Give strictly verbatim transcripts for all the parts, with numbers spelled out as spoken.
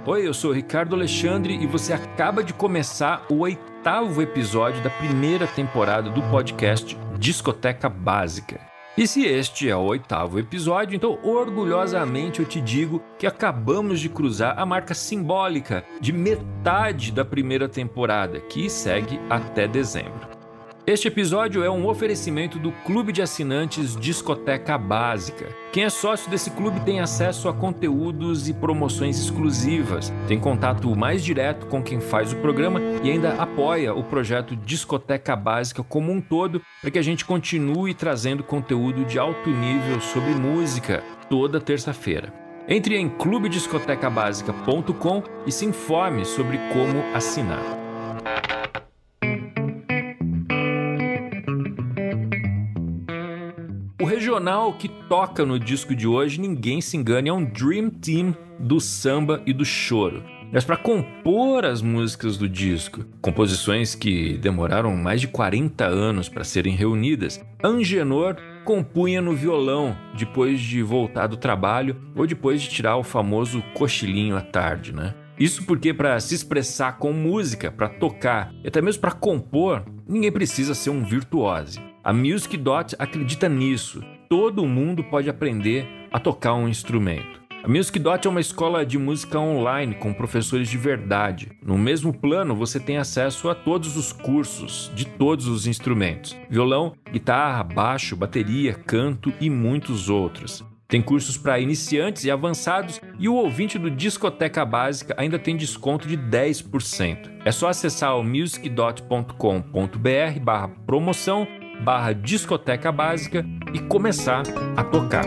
Oi, eu sou Ricardo Alexandre e você acaba de começar o oitavo episódio da primeira temporada do podcast Discoteca Básica. E se este é o oitavo episódio, então orgulhosamente eu te digo que acabamos de cruzar a marca simbólica de metade da primeira temporada, que segue até dezembro. Este episódio é um oferecimento do Clube de Assinantes Discoteca Básica. Quem é sócio desse clube tem acesso a conteúdos e promoções exclusivas, tem contato mais direto com quem faz o programa e ainda apoia o projeto Discoteca Básica como um todo para que a gente continue trazendo conteúdo de alto nível sobre música toda terça-feira. Entre em clube discoteca básica ponto com e se informe sobre como assinar. O regional que toca no disco de hoje, ninguém se engane, é um Dream Team do samba e do choro. Mas para compor as músicas do disco, composições que demoraram mais de quarenta anos para serem reunidas, Angenor compunha no violão depois de voltar do trabalho ou depois de tirar o famoso cochilinho à tarde, né? Isso porque para se expressar com música, para tocar e até mesmo para compor, ninguém precisa ser um virtuose. A Music Dot acredita nisso. Todo mundo pode aprender a tocar um instrumento. A Music Dot é uma escola de música online com professores de verdade. No mesmo plano, você tem acesso a todos os cursos de todos os instrumentos: violão, guitarra, baixo, bateria, canto e muitos outros. Tem cursos para iniciantes e avançados e o ouvinte do Discoteca Básica ainda tem desconto de dez por cento. É só acessar o music dot com ponto b r barra promoção barra discoteca básica e começar a tocar.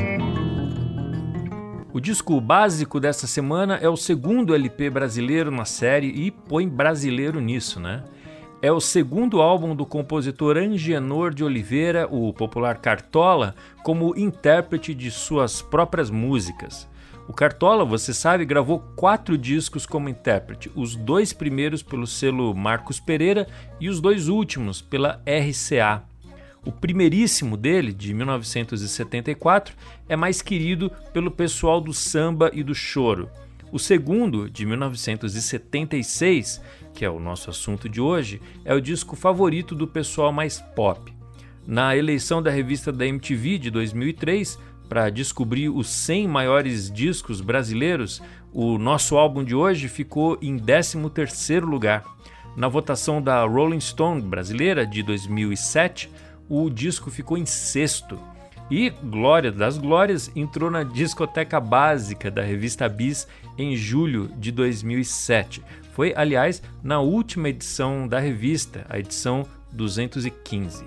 O disco básico dessa semana é o segundo L P brasileiro na série e põe brasileiro nisso, né? É o segundo álbum do compositor Angenor de Oliveira, o popular Cartola, como intérprete de suas próprias músicas. O Cartola, você sabe, gravou quatro discos como intérprete, os dois primeiros pelo selo Marcos Pereira e os dois últimos pela R C A. O primeiríssimo dele, de mil novecentos e setenta e quatro, é mais querido pelo pessoal do samba e do choro. O segundo, de mil novecentos e setenta e seis, que é o nosso assunto de hoje, é o disco favorito do pessoal mais pop. Na eleição da revista da M T V de dois mil e três, para descobrir os cem maiores discos brasileiros, o nosso álbum de hoje ficou em décimo terceiro lugar. Na votação da Rolling Stone brasileira de dois mil e sete, o disco ficou em sexto. E, glória das glórias, entrou na Discoteca Básica da revista Bis em julho de dois mil e sete. Foi, aliás, na última edição da revista, a edição duzentos e quinze.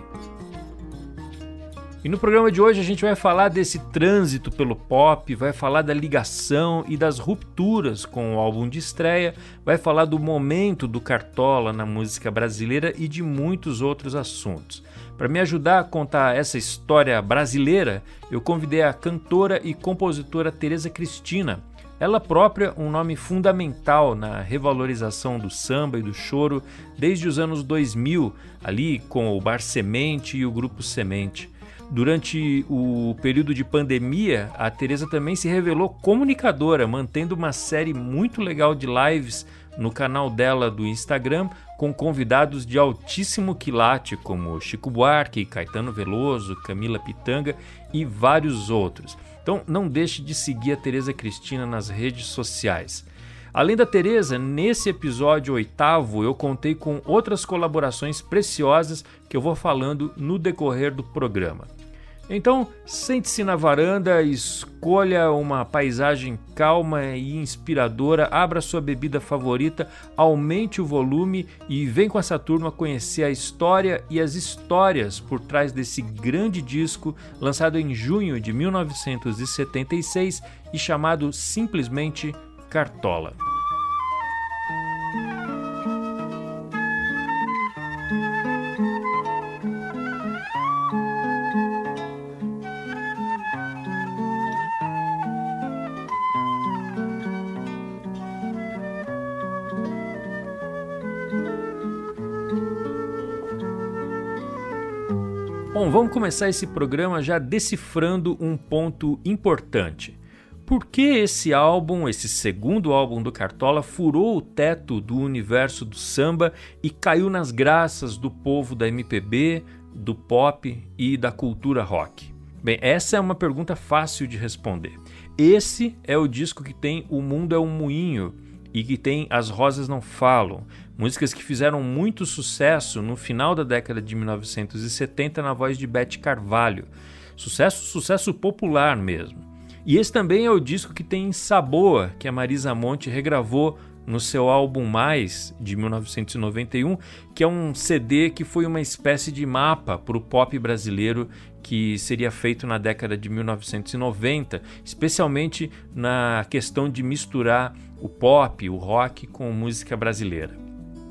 E no programa de hoje a gente vai falar desse trânsito pelo pop, vai falar da ligação e das rupturas com o álbum de estreia, vai falar do momento do Cartola na música brasileira e de muitos outros assuntos. Para me ajudar a contar essa história brasileira, eu convidei a cantora e compositora Tereza Cristina, ela própria um nome fundamental na revalorização do samba e do choro desde os anos dois mil, ali com o Bar Semente e o Grupo Semente. Durante o período de pandemia, a Tereza também se revelou comunicadora, mantendo uma série muito legal de lives no canal dela do Instagram, com convidados de altíssimo quilate, como Chico Buarque, Caetano Veloso, Camila Pitanga e vários outros. Então não deixe de seguir a Tereza Cristina nas redes sociais. Além da Tereza, nesse episódio oitavo eu contei com outras colaborações preciosas que eu vou falando no decorrer do programa. Então, sente-se na varanda, escolha uma paisagem calma e inspiradora, abra sua bebida favorita, aumente o volume e vem com essa turma conhecer a história e as histórias por trás desse grande disco lançado em junho de mil novecentos e setenta e seis e chamado simplesmente Cartola. Bom, vamos começar esse programa já decifrando um ponto importante. Por por que esse álbum, esse segundo álbum do Cartola, furou o teto do universo do samba e caiu nas graças do povo da M P B, do pop e da cultura rock? Bem, essa é uma pergunta fácil de responder. Esse é o disco que tem O Mundo é um Moinho e que tem As Rosas Não Falam, músicas que fizeram muito sucesso no final da década de mil novecentos e setenta na voz de Bete Carvalho. Sucesso, sucesso popular mesmo. E esse também é o disco que tem Saboa, que a Marisa Monte regravou no seu álbum Mais, de mil novecentos e noventa e um, que é um C D que foi uma espécie de mapa para o pop brasileiro que seria feito na década de mil novecentos e noventa, especialmente na questão de misturar o pop, o rock com música brasileira.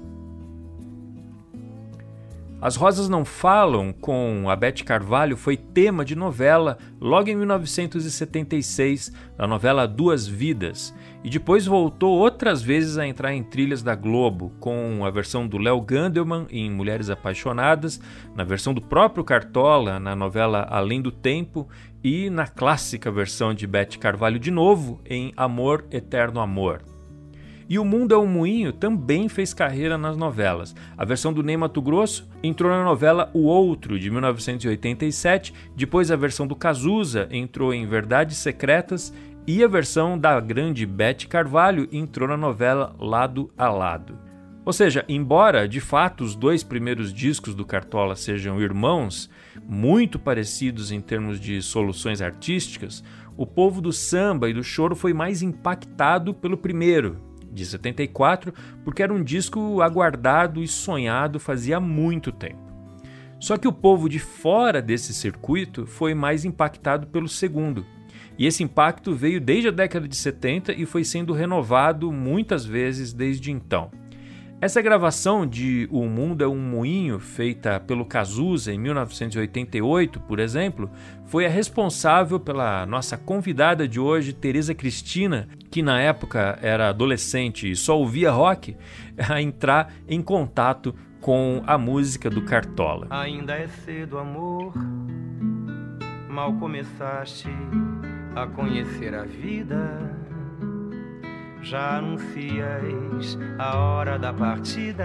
As Rosas Não Falam, com a Bete Carvalho, foi tema de novela logo em mil novecentos e setenta e seis, na novela Duas Vidas, e depois voltou outras vezes a entrar em trilhas da Globo, com a versão do Léo Gandelman em Mulheres Apaixonadas, na versão do próprio Cartola na novela Além do Tempo e na clássica versão de Bete Carvalho de novo em Amor, Eterno Amor. E O Mundo é um Moinho também fez carreira nas novelas. A versão do Ney Matogrosso entrou na novela O Outro, de mil novecentos e oitenta e sete, depois a versão do Cazuza entrou em Verdades Secretas e a versão da grande Bete Carvalho entrou na novela Lado a Lado. Ou seja, embora de fato os dois primeiros discos do Cartola sejam irmãos, muito parecidos em termos de soluções artísticas, o povo do samba e do choro foi mais impactado pelo primeiro, de setenta e quatro, porque era um disco aguardado e sonhado fazia muito tempo. Só que o povo de fora desse circuito foi mais impactado pelo segundo. E esse impacto veio desde a década de setenta e foi sendo renovado muitas vezes desde então. Essa gravação de O Mundo é um Moinho, feita pelo Cazuza em mil novecentos e oitenta e oito, por exemplo, foi a responsável pela nossa convidada de hoje, Tereza Cristina, que na época era adolescente e só ouvia rock, a entrar em contato com a música do Cartola. Ainda é cedo, amor, mal começaste a conhecer a vida. Já anuncias a hora da partida,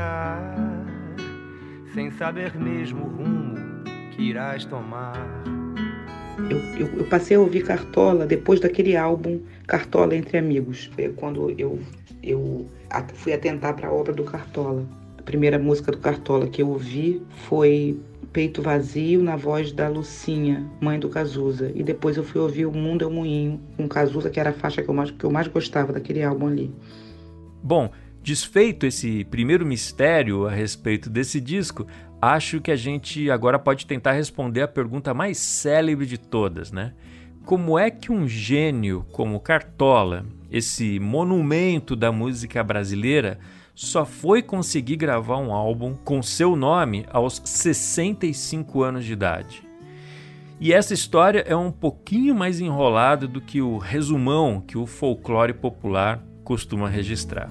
sem saber mesmo o rumo que irás tomar. Eu, eu, eu passei a ouvir Cartola depois daquele álbum Cartola Entre Amigos. Foi quando eu, eu fui atentar para a obra do Cartola. A primeira música do Cartola que eu ouvi foi Peito Vazio, na voz da Lucinha, mãe do Cazuza. E depois eu fui ouvir O Mundo é um Moinho, com Cazuza, que era a faixa que eu, mais, que eu mais gostava daquele álbum ali. Bom, desfeito esse primeiro mistério a respeito desse disco, acho que a gente agora pode tentar responder a pergunta mais célebre de todas, né? Como é que um gênio como Cartola, esse monumento da música brasileira, só foi conseguir gravar um álbum com seu nome aos sessenta e cinco anos de idade? E essa história é um pouquinho mais enrolada do que o resumão que o folclore popular costuma registrar.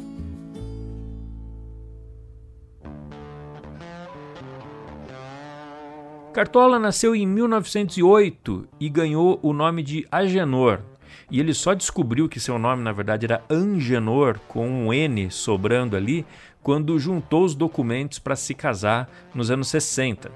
Cartola nasceu em mil novecentos e oito e ganhou o nome de Agenor. E ele só descobriu que seu nome, na verdade, era Angenor, com um N sobrando ali, quando juntou os documentos para se casar nos anos sessenta.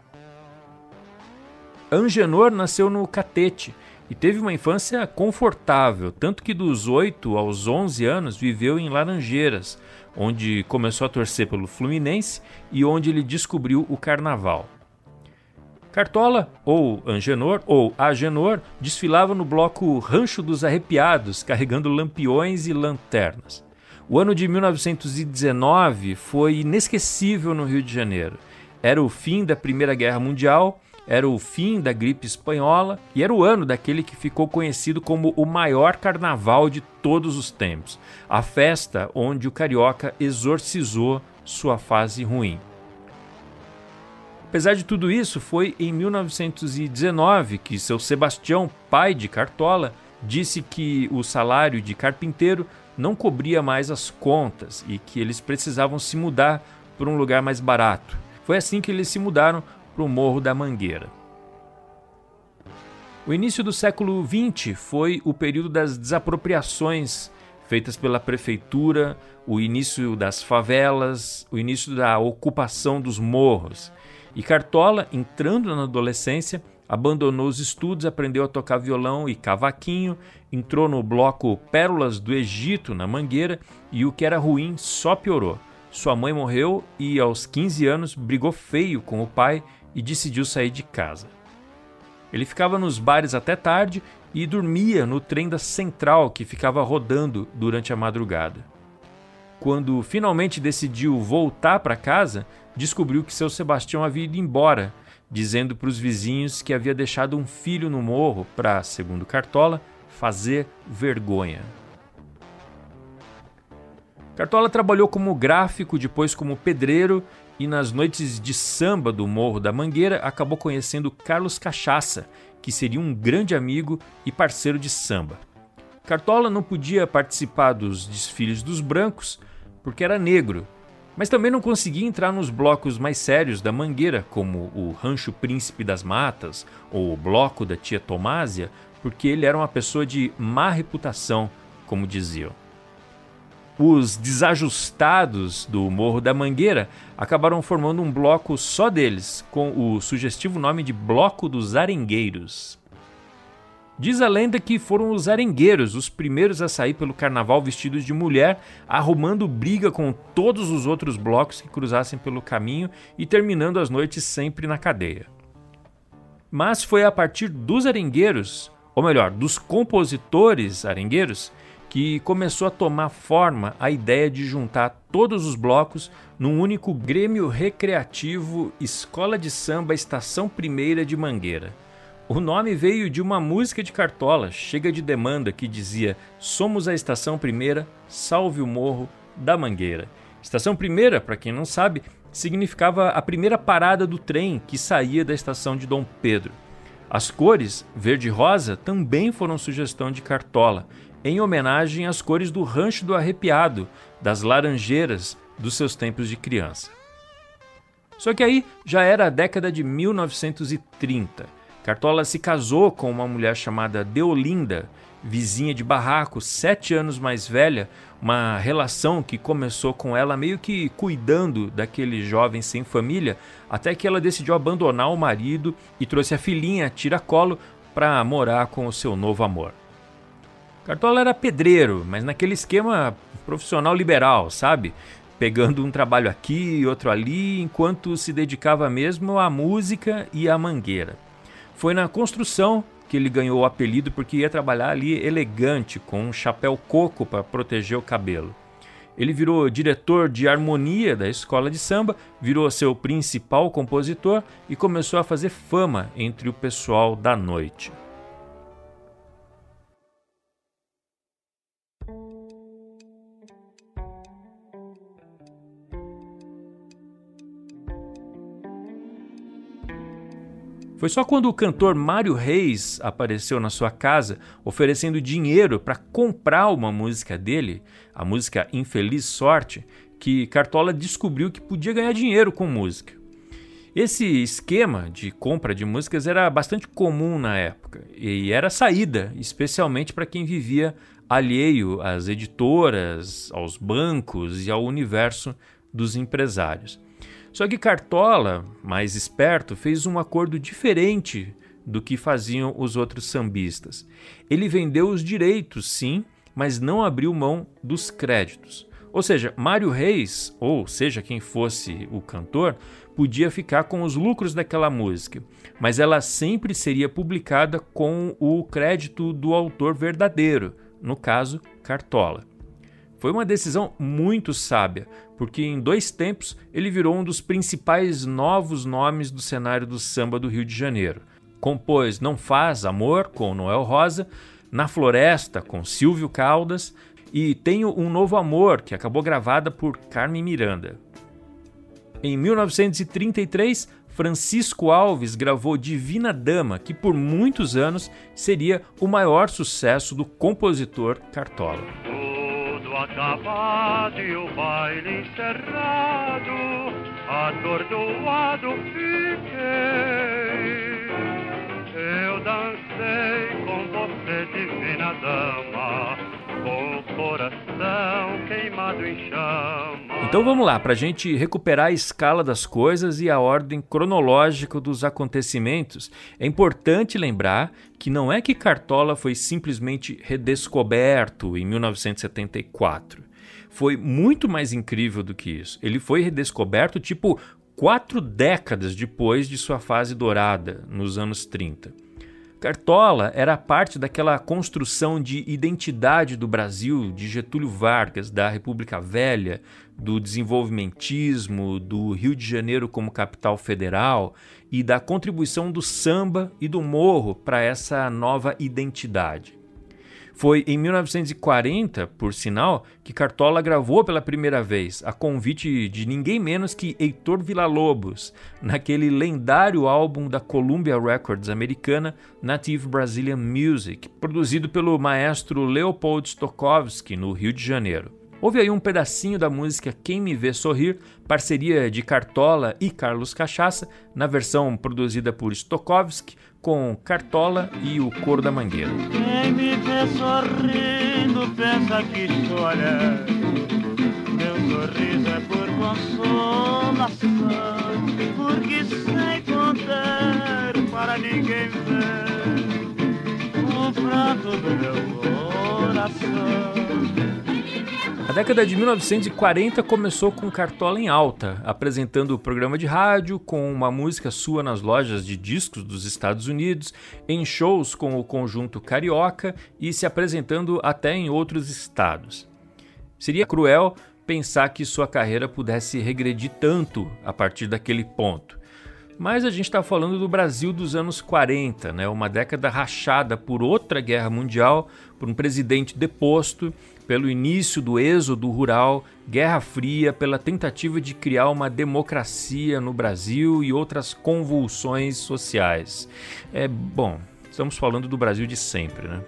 Angenor nasceu no Catete e teve uma infância confortável, tanto que dos oito aos onze anos viveu em Laranjeiras, onde começou a torcer pelo Fluminense e onde ele descobriu o carnaval. Cartola, ou Angenor, ou Agenor, desfilava no bloco Rancho dos Arrepiados, carregando lampiões e lanternas. O ano de mil novecentos e dezenove foi inesquecível no Rio de Janeiro. Era o fim da Primeira Guerra Mundial, era o fim da gripe espanhola e era o ano daquele que ficou conhecido como o maior carnaval de todos os tempos, a festa onde o carioca exorcizou sua fase ruim. Apesar de tudo isso, foi em mil novecentos e dezenove que seu Sebastião, pai de Cartola, disse que o salário de carpinteiro não cobria mais as contas e que eles precisavam se mudar para um lugar mais barato. Foi assim que eles se mudaram para o Morro da Mangueira. O início do século vinte foi o período das desapropriações feitas pela prefeitura, o início das favelas, o início da ocupação dos morros. E Cartola, entrando na adolescência, abandonou os estudos, aprendeu a tocar violão e cavaquinho, entrou no bloco Pérolas do Egito, na Mangueira, e o que era ruim só piorou. Sua mãe morreu e, aos quinze anos, brigou feio com o pai e decidiu sair de casa. Ele ficava nos bares até tarde e dormia no trem da Central, que ficava rodando durante a madrugada. Quando finalmente decidiu voltar para casa, descobriu que seu Sebastião havia ido embora, dizendo para os vizinhos que havia deixado um filho no morro para, segundo Cartola, fazer vergonha. Cartola trabalhou como gráfico, depois como pedreiro, e nas noites de samba do Morro da Mangueira acabou conhecendo Carlos Cachaça, que seria um grande amigo e parceiro de samba. Cartola não podia participar dos desfiles dos brancos porque era negro, mas também não conseguia entrar nos blocos mais sérios da Mangueira, como o Rancho Príncipe das Matas ou o Bloco da Tia Tomásia, porque ele era uma pessoa de má reputação, como diziam. Os desajustados do Morro da Mangueira acabaram formando um bloco só deles, com o sugestivo nome de Bloco dos Arengueiros. Diz a lenda que foram os arengueiros os primeiros a sair pelo carnaval vestidos de mulher, arrumando briga com todos os outros blocos que cruzassem pelo caminho e terminando as noites sempre na cadeia. Mas foi a partir dos arengueiros, ou melhor, dos compositores arengueiros, que começou a tomar forma a ideia de juntar todos os blocos num único Grêmio Recreativo Escola de Samba Estação Primeira de Mangueira. O nome veio de uma música de Cartola, Chega de Demanda, que dizia: "Somos a Estação Primeira, salve o Morro da Mangueira". Estação Primeira, para quem não sabe, significava a primeira parada do trem que saía da estação de Dom Pedro. As cores, verde e rosa, também foram sugestão de Cartola, em homenagem às cores do Rancho do Arrepiado, das Laranjeiras, dos seus tempos de criança. Só que aí já era a década de mil novecentos e trinta. Cartola se casou com uma mulher chamada Deolinda, vizinha de barraco, sete anos mais velha, uma relação que começou com ela meio que cuidando daquele jovem sem família, até que ela decidiu abandonar o marido e trouxe a filhinha Tiracolo para morar com o seu novo amor. Cartola era pedreiro, mas naquele esquema profissional liberal, sabe? Pegando um trabalho aqui e outro ali, enquanto se dedicava mesmo à música e à mangueira. Foi na construção que ele ganhou o apelido porque ia trabalhar ali elegante, com um chapéu coco para proteger o cabelo. Ele virou diretor de harmonia da escola de samba, virou seu principal compositor e começou a fazer fama entre o pessoal da noite. Foi só quando o cantor Mário Reis apareceu na sua casa oferecendo dinheiro para comprar uma música dele, a música Infeliz Sorte, que Cartola descobriu que podia ganhar dinheiro com música. Esse esquema de compra de músicas era bastante comum na época e era saída, especialmente para quem vivia alheio às editoras, aos bancos e ao universo dos empresários. Só que Cartola, mais esperto, fez um acordo diferente do que faziam os outros sambistas. Ele vendeu os direitos, sim, mas não abriu mão dos créditos. Ou seja, Mário Reis, ou seja quem fosse o cantor, podia ficar com os lucros daquela música, mas ela sempre seria publicada com o crédito do autor verdadeiro, no caso, Cartola. Foi uma decisão muito sábia, porque em dois tempos ele virou um dos principais novos nomes do cenário do samba do Rio de Janeiro. Compôs Não Faz Amor, com Noel Rosa, Na Floresta, com Silvio Caldas, e Tenho um Novo Amor, que acabou gravada por Carmen Miranda. Em mil novecentos e trinta e três, Francisco Alves gravou Divina Dama, que por muitos anos seria o maior sucesso do compositor Cartola. Acabado e o baile encerrado, atordoado fiquei. Eu dancei casei com você, divina dama, o coração queimado em chama. Então vamos lá, para a gente recuperar a escala das coisas e a ordem cronológica dos acontecimentos, é importante lembrar que não é que Cartola foi simplesmente redescoberto em mil novecentos e setenta e quatro. Foi muito mais incrível do que isso. Ele foi redescoberto tipo quatro décadas depois de sua fase dourada, nos anos trinta. Cartola era parte daquela construção de identidade do Brasil, de Getúlio Vargas, da República Velha, do desenvolvimentismo, do Rio de Janeiro como capital federal e da contribuição do samba e do morro para essa nova identidade. Foi em mil novecentos e quarenta, por sinal, que Cartola gravou pela primeira vez, a convite de ninguém menos que Heitor Villa-Lobos, naquele lendário álbum da Columbia Records americana, Native Brazilian Music, produzido pelo maestro Leopold Stokowski, no Rio de Janeiro. Houve aí um pedacinho da música Quem Me Vê Sorrir, parceria de Cartola e Carlos Cachaça, na versão produzida por Stokowski, com Cartola e o Coro da Mangueira. Quem me vê sorrindo pensa que estou olhando, meu sorriso é por consolação, porque sem contar para ninguém ver o pranto do meu coração. A década de mil novecentos e quarenta começou com Cartola em alta, apresentando o programa de rádio com uma música sua nas lojas de discos dos Estados Unidos, em shows com o conjunto carioca e se apresentando até em outros estados. Seria cruel pensar que sua carreira pudesse regredir tanto a partir daquele ponto. Mas a gente está falando do Brasil dos anos quarenta, né? Uma década rachada por outra guerra mundial, por um presidente deposto, pelo início do êxodo rural, Guerra Fria, pela tentativa de criar uma democracia no Brasil e outras convulsões sociais. É, bom, estamos falando do Brasil de sempre, né?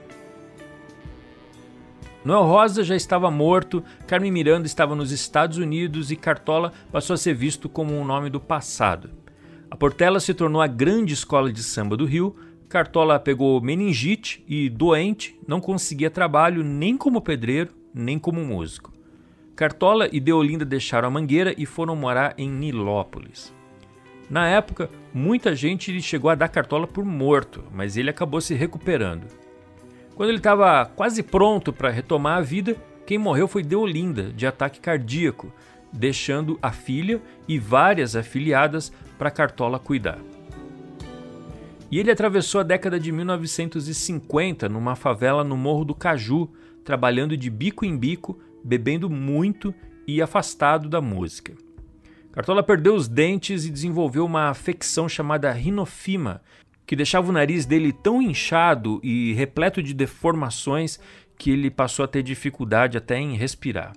Noel Rosa já estava morto, Carmen Miranda estava nos Estados Unidos e Cartola passou a ser visto como um nome do passado. A Portela se tornou a grande escola de samba do Rio. Cartola pegou meningite e, doente, não conseguia trabalho nem como pedreiro, nem como músico. Cartola e Deolinda deixaram a Mangueira e foram morar em Nilópolis. Na época, muita gente chegou a dar Cartola por morto, mas ele acabou se recuperando. Quando ele estava quase pronto para retomar a vida, quem morreu foi Deolinda, de ataque cardíaco, deixando a filha e várias afiliadas para Cartola cuidar. E ele atravessou a década de mil novecentos e cinquenta numa favela no Morro do Caju, trabalhando de bico em bico, bebendo muito e afastado da música. Cartola perdeu os dentes e desenvolveu uma afecção chamada rinofima, que deixava o nariz dele tão inchado e repleto de deformações que ele passou a ter dificuldade até em respirar.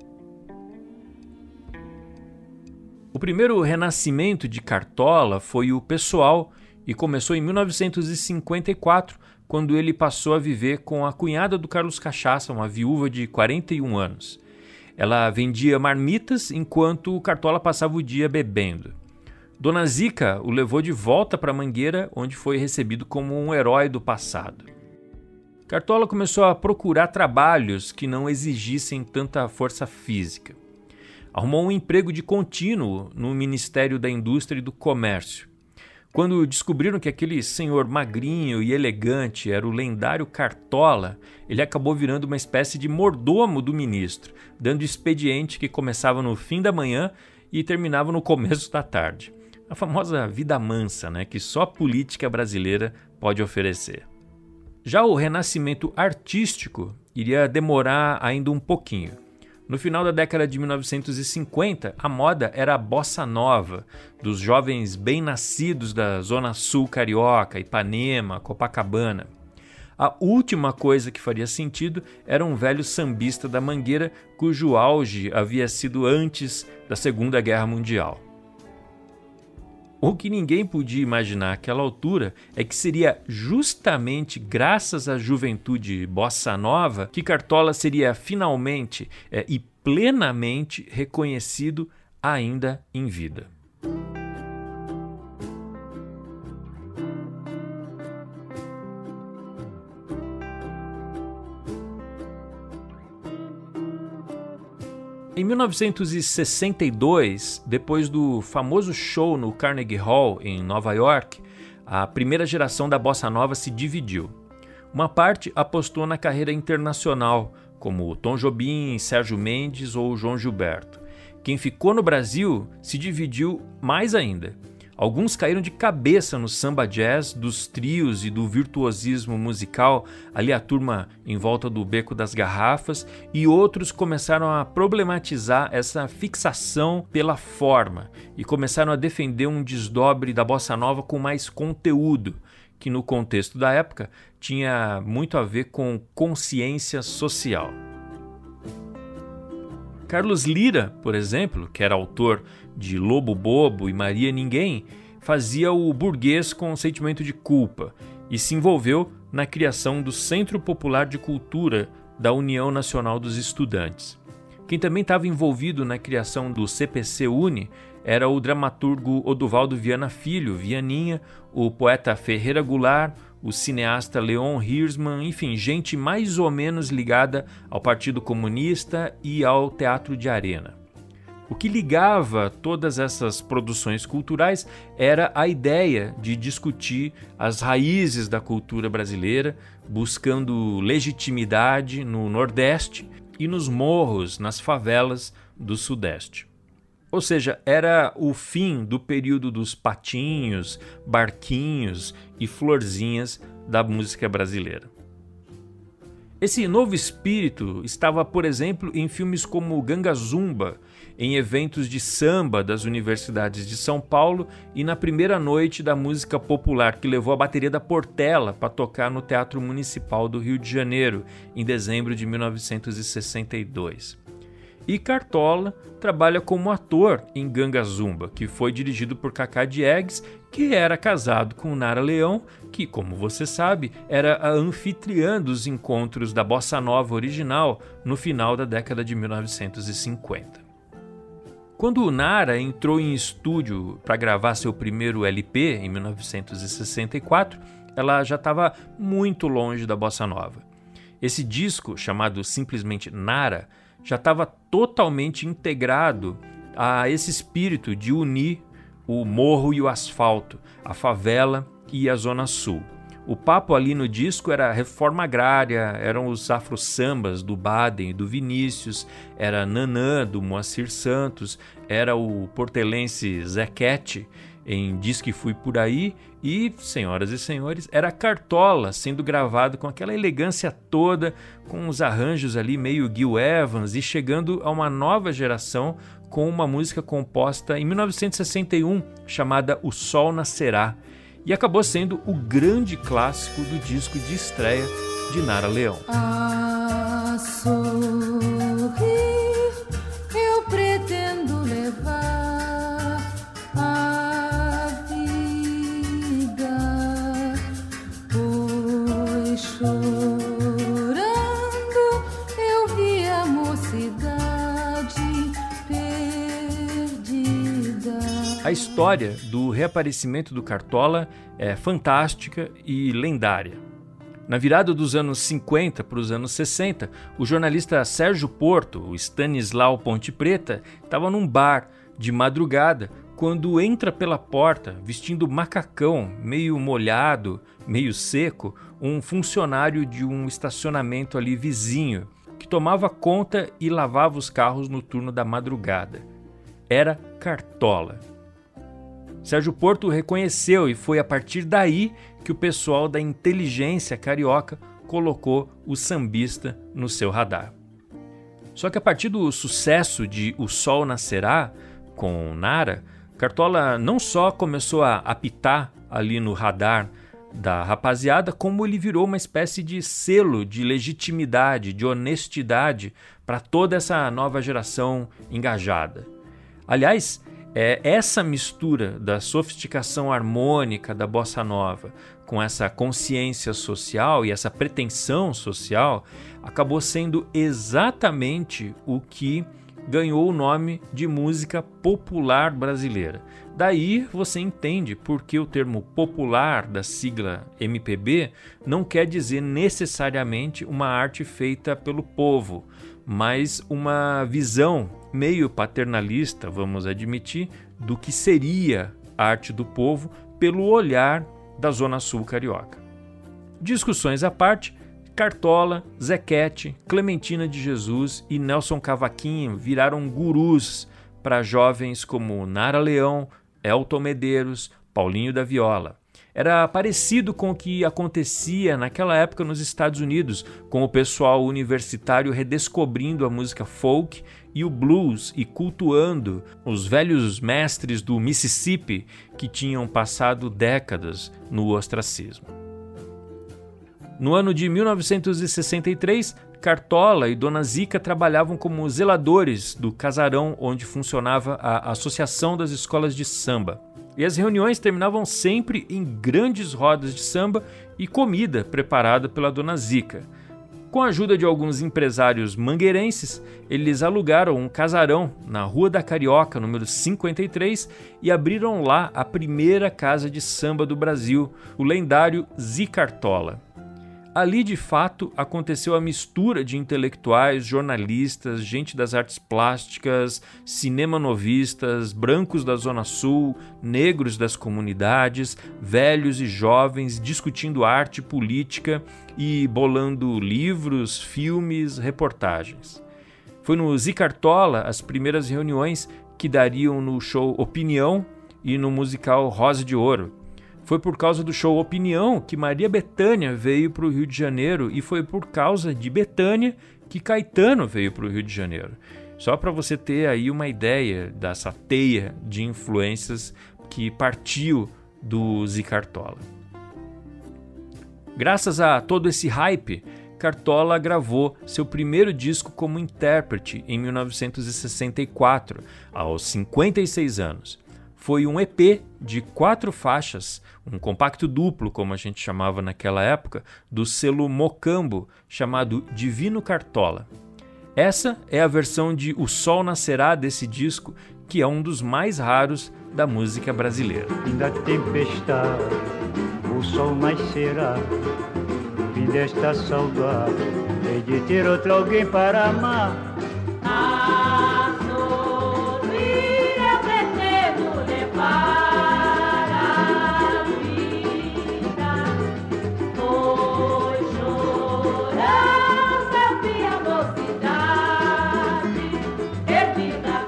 O primeiro renascimento de Cartola foi o pessoal e começou em mil novecentos e cinquenta e quatro, quando ele passou a viver com a cunhada do Carlos Cachaça, uma viúva de quarenta e um anos. Ela vendia marmitas enquanto o Cartola passava o dia bebendo. Dona Zica o levou de volta para Mangueira, onde foi recebido como um herói do passado. Cartola começou a procurar trabalhos que não exigissem tanta força física. Arrumou um emprego de contínuo no Ministério da Indústria e do Comércio. Quando descobriram que aquele senhor magrinho e elegante era o lendário Cartola, ele acabou virando uma espécie de mordomo do ministro, dando expediente que começava no fim da manhã e terminava no começo da tarde. A famosa vida mansa, né, que só a política brasileira pode oferecer. Já o renascimento artístico iria demorar ainda um pouquinho. No final da década de mil novecentos e cinquenta, a moda era a bossa nova, dos jovens bem-nascidos da Zona Sul carioca, Ipanema, Copacabana. A última coisa que faria sentido era um velho sambista da Mangueira, cujo auge havia sido antes da Segunda Guerra Mundial. O que ninguém podia imaginar naquela altura é que seria justamente graças à juventude bossa nova que Cartola seria finalmente é, e plenamente reconhecido ainda em vida. Em mil novecentos e sessenta e dois, depois do famoso show no Carnegie Hall, em Nova York, a primeira geração da bossa nova se dividiu. Uma parte apostou na carreira internacional, como Tom Jobim, Sérgio Mendes ou João Gilberto. Quem ficou no Brasil se dividiu mais ainda. Alguns caíram de cabeça no samba jazz dos trios e do virtuosismo musical, ali a turma em volta do Beco das Garrafas, e outros começaram a problematizar essa fixação pela forma e começaram a defender um desdobre da bossa nova com mais conteúdo, que no contexto da época tinha muito a ver com consciência social. Carlos Lyra, por exemplo, que era autor de Lobo Bobo e Maria Ninguém, fazia o burguês com sentimento de culpa e se envolveu na criação do Centro Popular de Cultura da União Nacional dos Estudantes. Quem também estava envolvido na criação do C P C Uni era o dramaturgo Oduvaldo Viana Filho, Vianinha, o poeta Ferreira Goulart, o cineasta Leon Hirschman, enfim, gente mais ou menos ligada ao Partido Comunista e ao Teatro de Arena. O que ligava todas essas produções culturais era a ideia de discutir as raízes da cultura brasileira, buscando legitimidade no Nordeste e nos morros, nas favelas do Sudeste. Ou seja, era o fim do período dos patinhos, barquinhos e florzinhas da música brasileira. Esse novo espírito estava, por exemplo, em filmes como Ganga Zumba, em eventos de samba das universidades de São Paulo e na primeira noite da música popular que levou a bateria da Portela para tocar no Teatro Municipal do Rio de Janeiro, em dezembro de mil novecentos e sessenta e dois. E Cartola trabalha como ator em Ganga Zumba, que foi dirigido por Cacá Diegues, que era casado com Nara Leão, que, como você sabe, era a anfitriã dos encontros da Bossa Nova original no final da década de mil novecentos e cinquenta. Quando Nara entrou em estúdio para gravar seu primeiro L P, em mil novecentos e sessenta e quatro, ela já estava muito longe da Bossa Nova. Esse disco, chamado simplesmente Nara, já estava totalmente integrado a esse espírito de unir o morro e o asfalto, a favela e a Zona Sul. O papo ali no disco era a reforma agrária, eram os afro-sambas do Baden e do Vinícius, era Nanã do Moacir Santos, era o portelense Zequete em Diz Que Fui Por Aí e, senhoras e senhores, era Cartola sendo gravado com aquela elegância toda, com os arranjos ali meio Gil Evans e chegando a uma nova geração com uma música composta em mil novecentos e sessenta e um chamada O Sol Nascerá e acabou sendo o grande clássico do disco de estreia de Nara Leão. A sorrir eu pretendo levar a vida, pois chorando eu vi a mocidade perdida. A história do reaparecimento do Cartola é fantástica e lendária. Na virada dos anos cinquenta para os anos sessenta, o jornalista Sérgio Porto, o Stanislau Ponte Preta, estava num bar de madrugada quando entra pela porta, vestindo macacão, meio molhado, meio seco, um funcionário de um estacionamento ali vizinho, que tomava conta e lavava os carros no turno da madrugada. Era Cartola. Sérgio Porto reconheceu e foi a partir daí que o pessoal da inteligência carioca colocou o sambista no seu radar. Só que a partir do sucesso de O Sol Nascerá, com Nara, Cartola não só começou a apitar ali no radar da rapaziada, como ele virou uma espécie de selo de legitimidade, de honestidade para toda essa nova geração engajada. Aliás, é essa mistura da sofisticação harmônica da bossa nova com essa consciência social e essa pretensão social acabou sendo exatamente o que ganhou o nome de música popular brasileira. Daí você entende por que o termo popular da sigla M P B não quer dizer necessariamente uma arte feita pelo povo, mas uma visão meio paternalista, vamos admitir, do que seria a arte do povo pelo olhar da Zona Sul carioca. Discussões à parte, Cartola, Zequete, Clementina de Jesus e Nelson Cavaquinho viraram gurus para jovens como Nara Leão, Elton Medeiros, Paulinho da Viola. Era parecido com o que acontecia naquela época nos Estados Unidos, com o pessoal universitário redescobrindo a música folk e o blues e cultuando os velhos mestres do Mississippi que tinham passado décadas no ostracismo. No ano de mil novecentos e sessenta e três, Cartola e Dona Zica trabalhavam como zeladores do casarão onde funcionava a Associação das Escolas de Samba. E as reuniões terminavam sempre em grandes rodas de samba e comida preparada pela Dona Zica. Com a ajuda de alguns empresários mangueirenses, eles alugaram um casarão na Rua da Carioca, número cinquenta e três, e abriram lá a primeira casa de samba do Brasil, o lendário Zicartola. Ali, de fato, aconteceu a mistura de intelectuais, jornalistas, gente das artes plásticas, cinemanovistas, brancos da Zona Sul, negros das comunidades, velhos e jovens discutindo arte e política e bolando livros, filmes, reportagens. Foi no Zicartola as primeiras reuniões que dariam no show Opinião e no musical Rosa de Ouro. Foi por causa do show Opinião que Maria Bethânia veio para o Rio de Janeiro e foi por causa de Bethânia que Caetano veio para o Rio de Janeiro. Só para você ter aí uma ideia dessa teia de influências que partiu do Zicartola. Graças a todo esse hype, Cartola gravou seu primeiro disco como intérprete em mil novecentos e sessenta e quatro, aos cinquenta e seis anos. Foi um E P de quatro faixas, um compacto duplo, como a gente chamava naquela época, do selo Mocambo, chamado Divino Cartola. Essa é a versão de O Sol Nascerá desse disco, que é um dos mais raros da música brasileira. Fim da tempestade, o sol nascerá. Fim desta saudade, hei de ter outro alguém para amar. A sorrir eu pretendo levar a vida, pois chorando eu vi a mocidade perdida.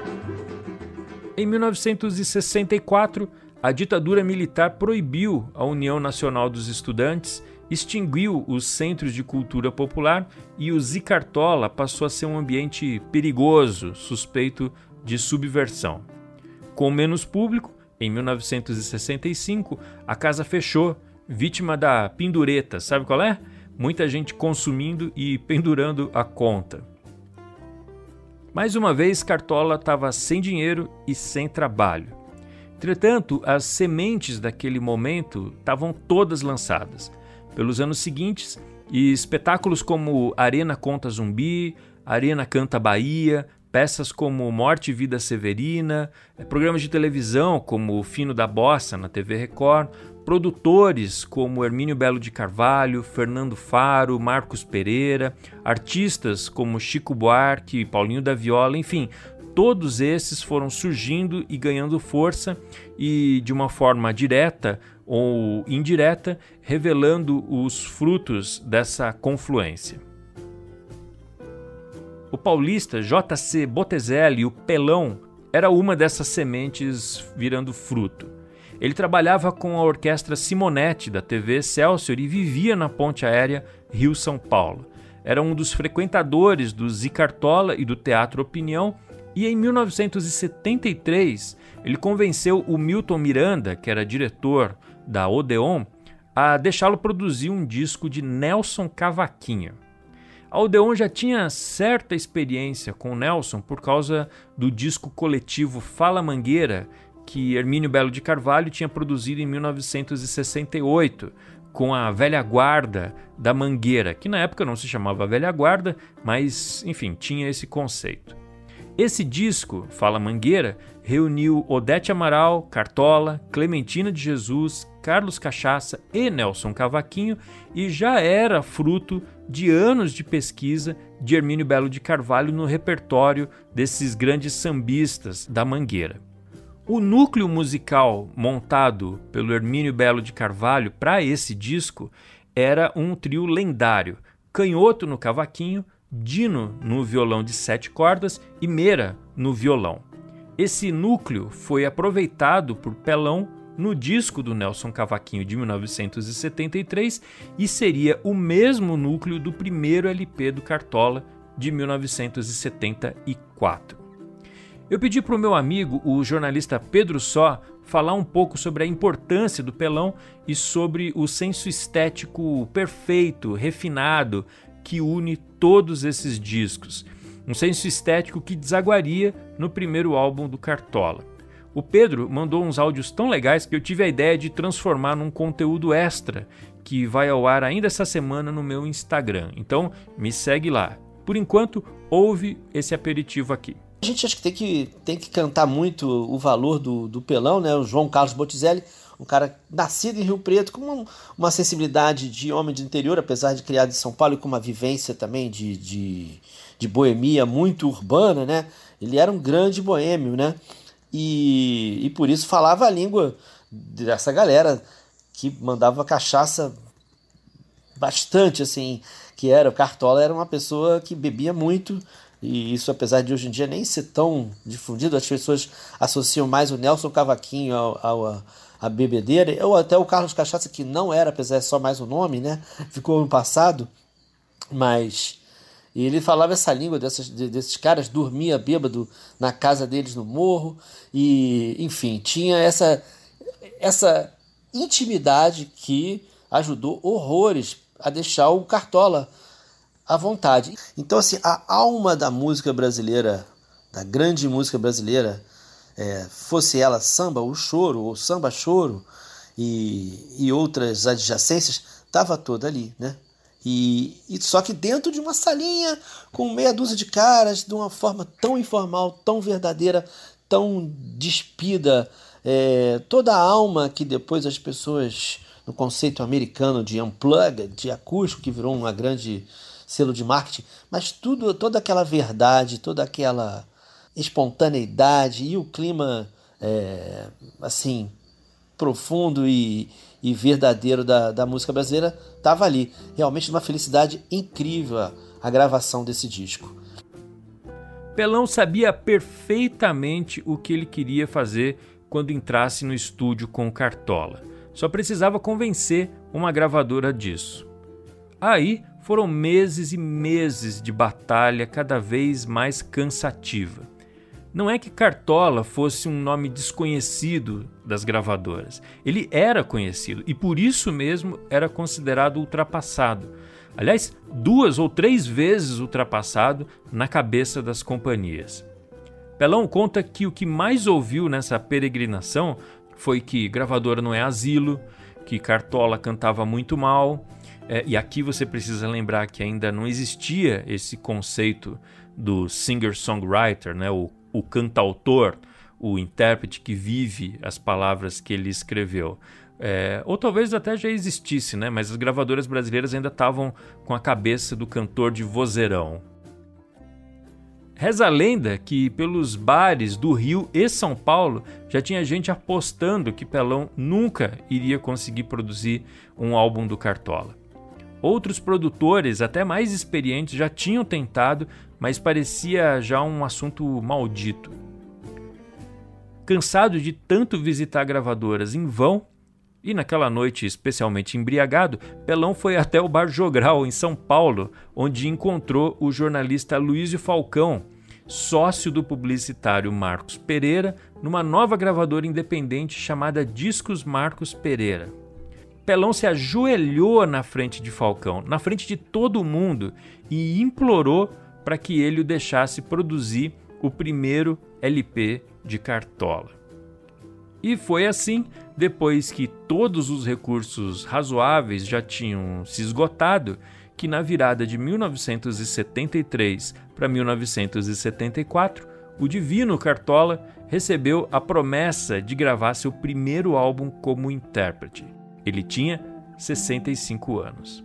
Em mil novecentos e sessenta e quatro, a ditadura militar proibiu a União Nacional dos Estudantes, extinguiu os centros de cultura popular e o Zicartola passou a ser um ambiente perigoso, suspeito de subversão. Com menos público, em mil novecentos e sessenta e cinco, a casa fechou, vítima da pendureta, sabe qual é? Muita gente consumindo e pendurando a conta. Mais uma vez, Cartola estava sem dinheiro e sem trabalho. Entretanto, as sementes daquele momento estavam todas lançadas. Pelos anos seguintes, e espetáculos como Arena Conta Zumbi, Arena Canta Bahia, peças como Morte e Vida Severina, programas de televisão como O Fino da Bossa na T V Record, produtores como Hermínio Belo de Carvalho, Fernando Faro, Marcos Pereira, artistas como Chico Buarque e Paulinho da Viola, enfim, todos esses foram surgindo e ganhando força e, de uma forma direta ou indireta, revelando os frutos dessa confluência. O paulista J C Botezelli, o Pelão, era uma dessas sementes virando fruto. Ele trabalhava com a orquestra Simonetti da T V Excelsior e vivia na ponte aérea Rio-São Paulo. Era um dos frequentadores do Zicartola e do Teatro Opinião, e em mil novecentos e setenta e três ele convenceu o Milton Miranda, que era diretor da Odeon, a deixá-lo produzir um disco de Nelson Cavaquinho. A Odeon já tinha certa experiência com Nelson por causa do disco coletivo Fala Mangueira, que Hermínio Belo de Carvalho tinha produzido em mil novecentos e sessenta e oito, com a velha guarda da Mangueira, que na época não se chamava velha guarda, mas, enfim, tinha esse conceito. Esse disco, Fala Mangueira, reuniu Odete Amaral, Cartola, Clementina de Jesus, Carlos Cachaça e Nelson Cavaquinho e já era fruto de anos de pesquisa de Hermínio Belo de Carvalho no repertório desses grandes sambistas da Mangueira. O núcleo musical montado pelo Hermínio Belo de Carvalho para esse disco era um trio lendário: Canhoto no cavaquinho, Dino no violão de sete cordas e Meira no violão. Esse núcleo foi aproveitado por Pelão no disco do Nelson Cavaquinho de mil novecentos e setenta e três e seria o mesmo núcleo do primeiro L P do Cartola de mil novecentos e setenta e quatro. Eu pedi para o meu amigo, o jornalista Pedro Só, falar um pouco sobre a importância do Pelão e sobre o senso estético perfeito, refinado, que une todos esses discos. Um senso estético que desaguaria no primeiro álbum do Cartola. O Pedro mandou uns áudios tão legais que eu tive a ideia de transformar num conteúdo extra que vai ao ar ainda essa semana no meu Instagram. Então me segue lá. Por enquanto, ouve esse aperitivo aqui. A gente acha que tem que, tem que cantar muito o valor do, do Pelão, né? O João Carlos Bottizelli, um cara nascido em Rio Preto, com uma, uma sensibilidade de homem de interior, apesar de criado em São Paulo, e com uma vivência também de, de, de boemia muito urbana, né? Ele era um grande boêmio, né? E, e por isso falava a língua dessa galera que mandava cachaça bastante, assim, que era, o Cartola era uma pessoa que bebia muito, e isso, apesar de hoje em dia nem ser tão difundido, as pessoas associam mais o Nelson Cavaquinho ao, ao, à bebedeira, ou até o Carlos Cachaça, que não era, apesar de só mais o nome, né? Ficou no passado, mas ele falava essa língua dessas, desses caras, dormia bêbado na casa deles no morro, e, enfim, tinha essa, essa intimidade que ajudou horrores a deixar o Cartola à vontade. Então, assim, a alma da música brasileira, da grande música brasileira, é, fosse ela samba ou choro, ou samba-choro e, e outras adjacências, estava toda ali, né? E, e só que dentro de uma salinha com meia dúzia de caras, de uma forma tão informal, tão verdadeira, tão despida, é, toda a alma que depois as pessoas, no conceito americano de unplugged, de acústico, que virou uma grande selo de marketing, mas tudo, toda aquela verdade, toda aquela espontaneidade e o clima é, assim profundo e, e verdadeiro da, da música brasileira estava ali. Realmente uma felicidade incrível a, a gravação desse disco. Pelão sabia perfeitamente o que ele queria fazer quando entrasse no estúdio com o Cartola. Só precisava convencer uma gravadora disso. Aí foram meses e meses de batalha cada vez mais cansativa. Não é que Cartola fosse um nome desconhecido das gravadoras. Ele era conhecido e por isso mesmo era considerado ultrapassado. Aliás, duas ou três vezes ultrapassado na cabeça das companhias. Pelão conta que o que mais ouviu nessa peregrinação foi que gravadora não é asilo, que Cartola cantava muito mal. É, e aqui você precisa lembrar que ainda não existia esse conceito do singer-songwriter, né? o, o cantautor, o intérprete que vive as palavras que ele escreveu. É, ou talvez até já existisse, né? Mas as gravadoras brasileiras ainda estavam com a cabeça do cantor de vozeirão. Reza a lenda que pelos bares do Rio e São Paulo já tinha gente apostando que Pelão nunca iria conseguir produzir um álbum do Cartola. Outros produtores, até mais experientes, já tinham tentado, mas parecia já um assunto maldito. Cansado de tanto visitar gravadoras em vão, e naquela noite especialmente embriagado, Pelão foi até o Bar Jogral, em São Paulo, onde encontrou o jornalista Luísio Falcão, sócio do publicitário Marcos Pereira, numa nova gravadora independente chamada Discos Marcos Pereira. Pelão se ajoelhou na frente de Falcão, na frente de todo mundo, e implorou para que ele o deixasse produzir o primeiro L P de Cartola. E foi assim, depois que todos os recursos razoáveis já tinham se esgotado, que na virada de mil novecentos e setenta e três para mil novecentos e setenta e quatro, o divino Cartola recebeu a promessa de gravar seu primeiro álbum como intérprete. Ele tinha sessenta e cinco anos.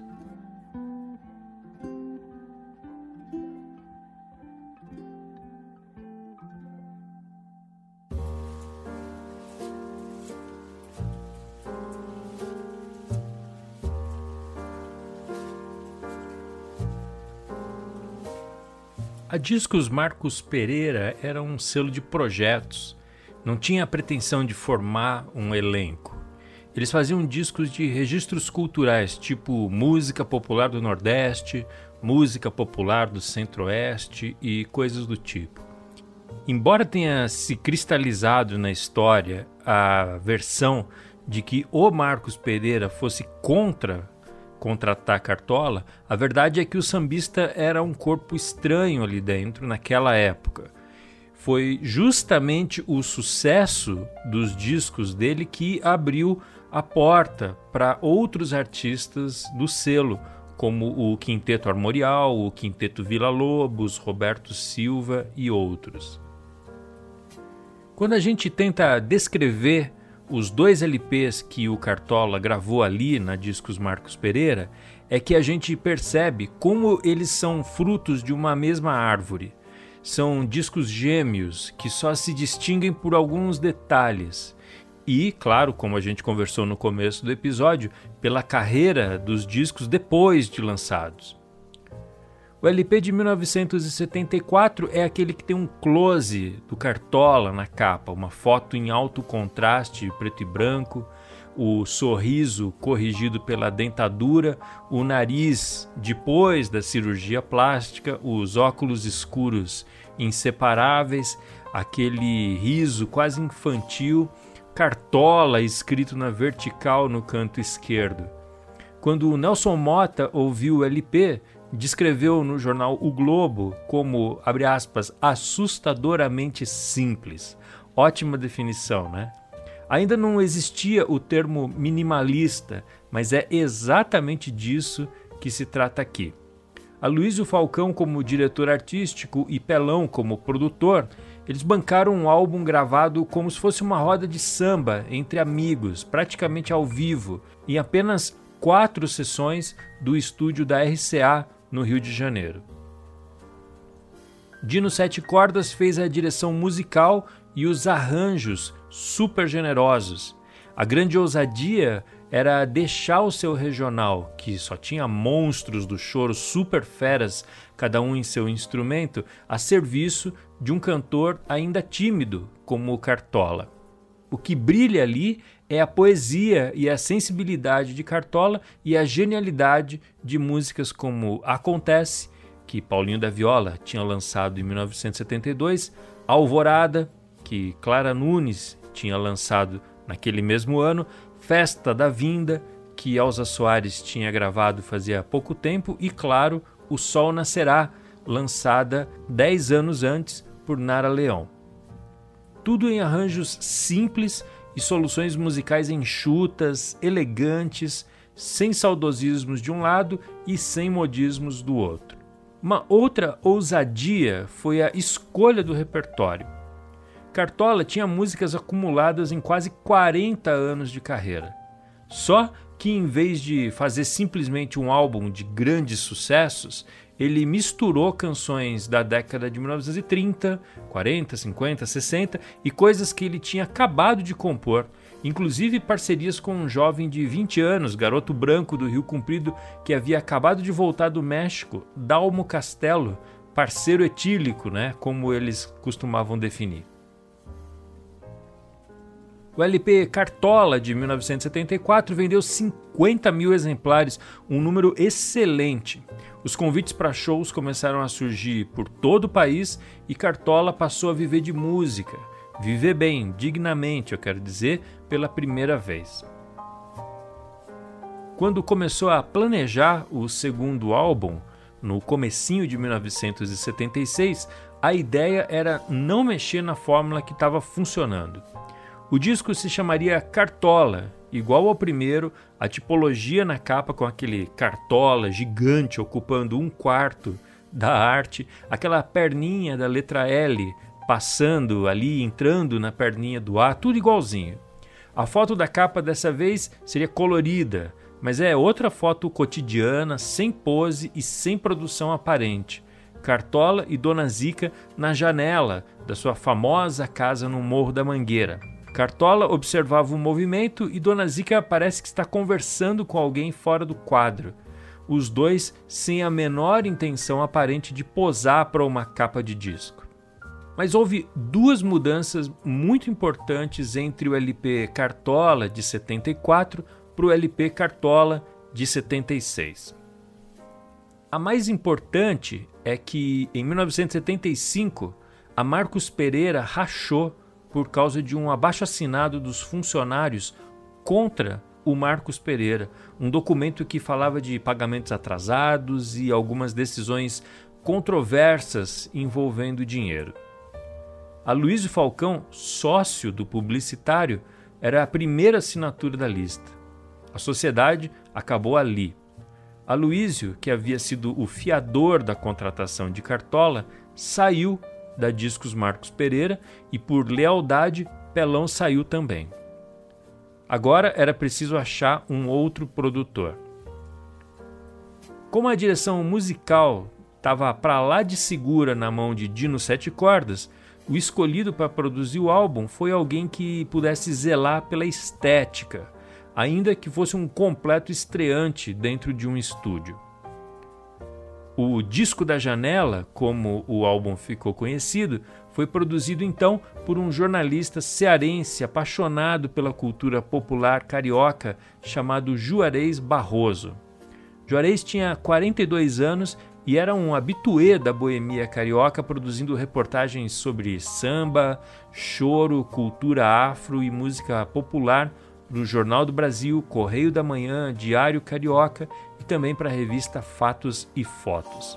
A Discos Marcos Pereira era um selo de projetos, não tinha a pretensão de formar um elenco. Eles faziam discos de registros culturais, tipo música popular do Nordeste, música popular do Centro-Oeste e coisas do tipo. Embora tenha se cristalizado na história a versão de que o Marcos Pereira fosse contra contratar Cartola, a verdade é que o sambista era um corpo estranho ali dentro naquela época. Foi justamente o sucesso dos discos dele que abriu a porta para outros artistas do selo, como o Quinteto Armorial, o Quinteto Villa-Lobos, Roberto Silva e outros. Quando a gente tenta descrever os dois L Ps que o Cartola gravou ali na Discos Marcos Pereira, é que a gente percebe como eles são frutos de uma mesma árvore. São discos gêmeos que só se distinguem por alguns detalhes. E, claro, como a gente conversou no começo do episódio, pela carreira dos discos depois de lançados. O L P de mil novecentos e setenta e quatro é aquele que tem um close do Cartola na capa, uma foto em alto contraste, preto e branco, o sorriso corrigido pela dentadura, o nariz depois da cirurgia plástica, os óculos escuros inseparáveis, aquele riso quase infantil, Cartola escrito na vertical no canto esquerdo. Quando o Nelson Motta ouviu o L P, descreveu no jornal O Globo como, abre aspas, assustadoramente simples. Ótima definição, né? Ainda não existia o termo minimalista, mas é exatamente disso que se trata aqui. Aloysio Falcão como diretor artístico e Pelão como produtor, eles bancaram um álbum gravado como se fosse uma roda de samba entre amigos, praticamente ao vivo, em apenas quatro sessões do estúdio da R C A no Rio de Janeiro. Dino Sete Cordas fez a direção musical e os arranjos super generosos. A grande ousadia era deixar o seu regional, que só tinha monstros do choro super feras, cada um em seu instrumento, a serviço de um cantor ainda tímido como o Cartola. O que brilha ali é a poesia e a sensibilidade de Cartola e a genialidade de músicas como Acontece, que Paulinho da Viola tinha lançado em mil novecentos e setenta e dois, Alvorada, que Clara Nunes tinha lançado naquele mesmo ano, Festa da Vinda, que Elza Soares tinha gravado fazia pouco tempo, e, claro, O Sol Nascerá, lançada dez anos antes por Nara Leão. Tudo em arranjos simples e soluções musicais enxutas, elegantes, sem saudosismos de um lado e sem modismos do outro. Uma outra ousadia foi a escolha do repertório. Cartola tinha músicas acumuladas em quase quarenta anos de carreira. Só que em vez de fazer simplesmente um álbum de grandes sucessos, ele misturou canções da década de mil novecentos e trinta, quarenta, cinquenta, sessenta e coisas que ele tinha acabado de compor, inclusive parcerias com um jovem de vinte anos, garoto branco do Rio Comprido, que havia acabado de voltar do México, Dalmo Castelo, parceiro etílico, né, como eles costumavam definir. O L P Cartola de mil novecentos e setenta e quatro vendeu cinquenta mil exemplares, um número excelente. Os convites para shows começaram a surgir por todo o país e Cartola passou a viver de música. Viver bem, dignamente, eu quero dizer, pela primeira vez. Quando começou a planejar o segundo álbum, no comecinho de mil novecentos e setenta e seis, a ideia era não mexer na fórmula que estava funcionando. O disco se chamaria Cartola, igual ao primeiro, a tipologia na capa com aquele Cartola gigante ocupando um quarto da arte, aquela perninha da letra L passando ali, entrando na perninha do ar, tudo igualzinho. A foto da capa dessa vez seria colorida, mas é outra foto cotidiana, sem pose e sem produção aparente. Cartola e Dona Zica na janela da sua famosa casa no Morro da Mangueira. Cartola observava o movimento e Dona Zica parece que está conversando com alguém fora do quadro. Os dois sem a menor intenção aparente de posar para uma capa de disco. Mas houve duas mudanças muito importantes entre o L P Cartola de setenta e quatro para o L P Cartola de setenta e seis. A mais importante é que, em mil novecentos e setenta e cinco, a Marcos Pereira rachou por causa de um abaixo-assinado dos funcionários contra o Marcos Pereira, um documento que falava de pagamentos atrasados e algumas decisões controversas envolvendo dinheiro. Aloysio Falcão, sócio do publicitário, era a primeira assinatura da lista. A sociedade acabou ali. Aloysio, que havia sido o fiador da contratação de Cartola, saiu da Discos Marcos Pereira e, por lealdade, Pelão saiu também. Agora era preciso achar um outro produtor. Como a direção musical estava para lá de segura na mão de Dino Sete Cordas, o escolhido para produzir o álbum foi alguém que pudesse zelar pela estética, ainda que fosse um completo estreante dentro de um estúdio. O Disco da Janela, como o álbum ficou conhecido, foi produzido então por um jornalista cearense apaixonado pela cultura popular carioca chamado Juarez Barroso. Juarez tinha quarenta e dois anos e era um habitué da boemia carioca, produzindo reportagens sobre samba, choro, cultura afro e música popular para o Jornal do Brasil, Correio da Manhã, Diário Carioca e também para a revista Fatos e Fotos.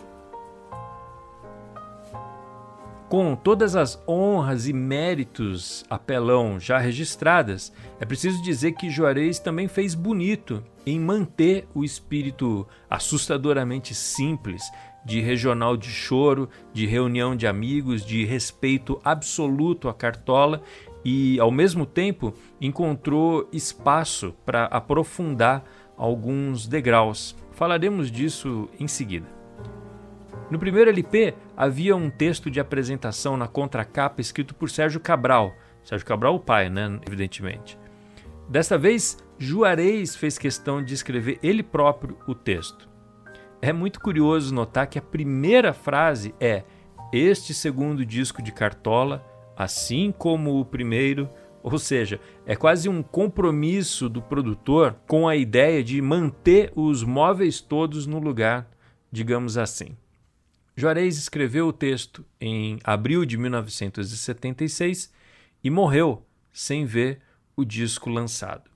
Com todas as honras e méritos a Pelão já registradas, é preciso dizer que Juarez também fez bonito em manter o espírito assustadoramente simples de regional de choro, de reunião de amigos, de respeito absoluto à Cartola e, ao mesmo tempo, encontrou espaço para aprofundar alguns degraus. Falaremos disso em seguida. No primeiro L P havia um texto de apresentação na contracapa escrito por Sérgio Cabral. Sérgio Cabral, o pai, né? Evidentemente. Desta vez, Juarez fez questão de escrever ele próprio o texto. É muito curioso notar que a primeira frase é: este segundo disco de Cartola, assim como o primeiro, ou seja, é quase um compromisso do produtor com a ideia de manter os móveis todos no lugar, digamos assim. Juarez escreveu o texto em abril de mil novecentos e setenta e seis e morreu sem ver o disco lançado.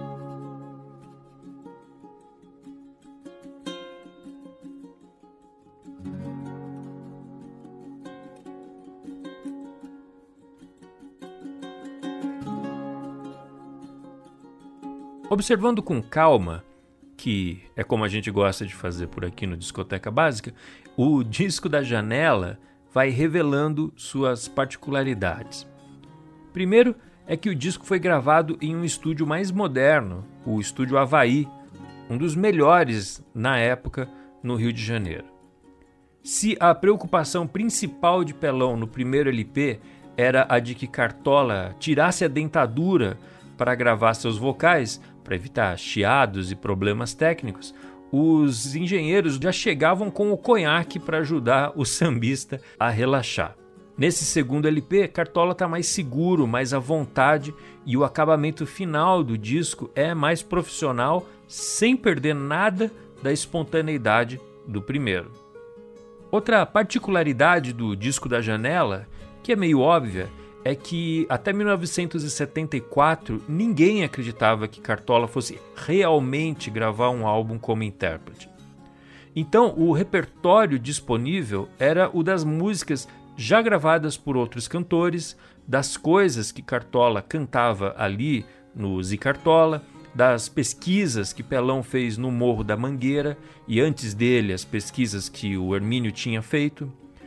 Observando com calma, que é como a gente gosta de fazer por aqui no Discoteca Básica, o Disco da Janela vai revelando suas particularidades. Primeiro é que o disco foi gravado em um estúdio mais moderno, o Estúdio Havaí, um dos melhores na época no Rio de Janeiro. Se a preocupação principal de Pelão no primeiro L P era a de que Cartola tirasse a dentadura para gravar seus vocais, para evitar chiados e problemas técnicos, os engenheiros já chegavam com o conhaque para ajudar o sambista a relaxar. Nesse segundo L P, Cartola está mais seguro, mais à vontade e o acabamento final do disco é mais profissional, sem perder nada da espontaneidade do primeiro. Outra particularidade do Disco da Janela, que é meio óbvia, é que até mil novecentos e setenta e quatro ninguém acreditava que Cartola fosse realmente gravar um álbum como intérprete. Então o repertório disponível era o das músicas já gravadas por outros cantores, das coisas que Cartola cantava ali no Zi Cartola, das pesquisas que Pelão fez no Morro da Mangueira e antes dele as pesquisas que o Hermínio tinha feito.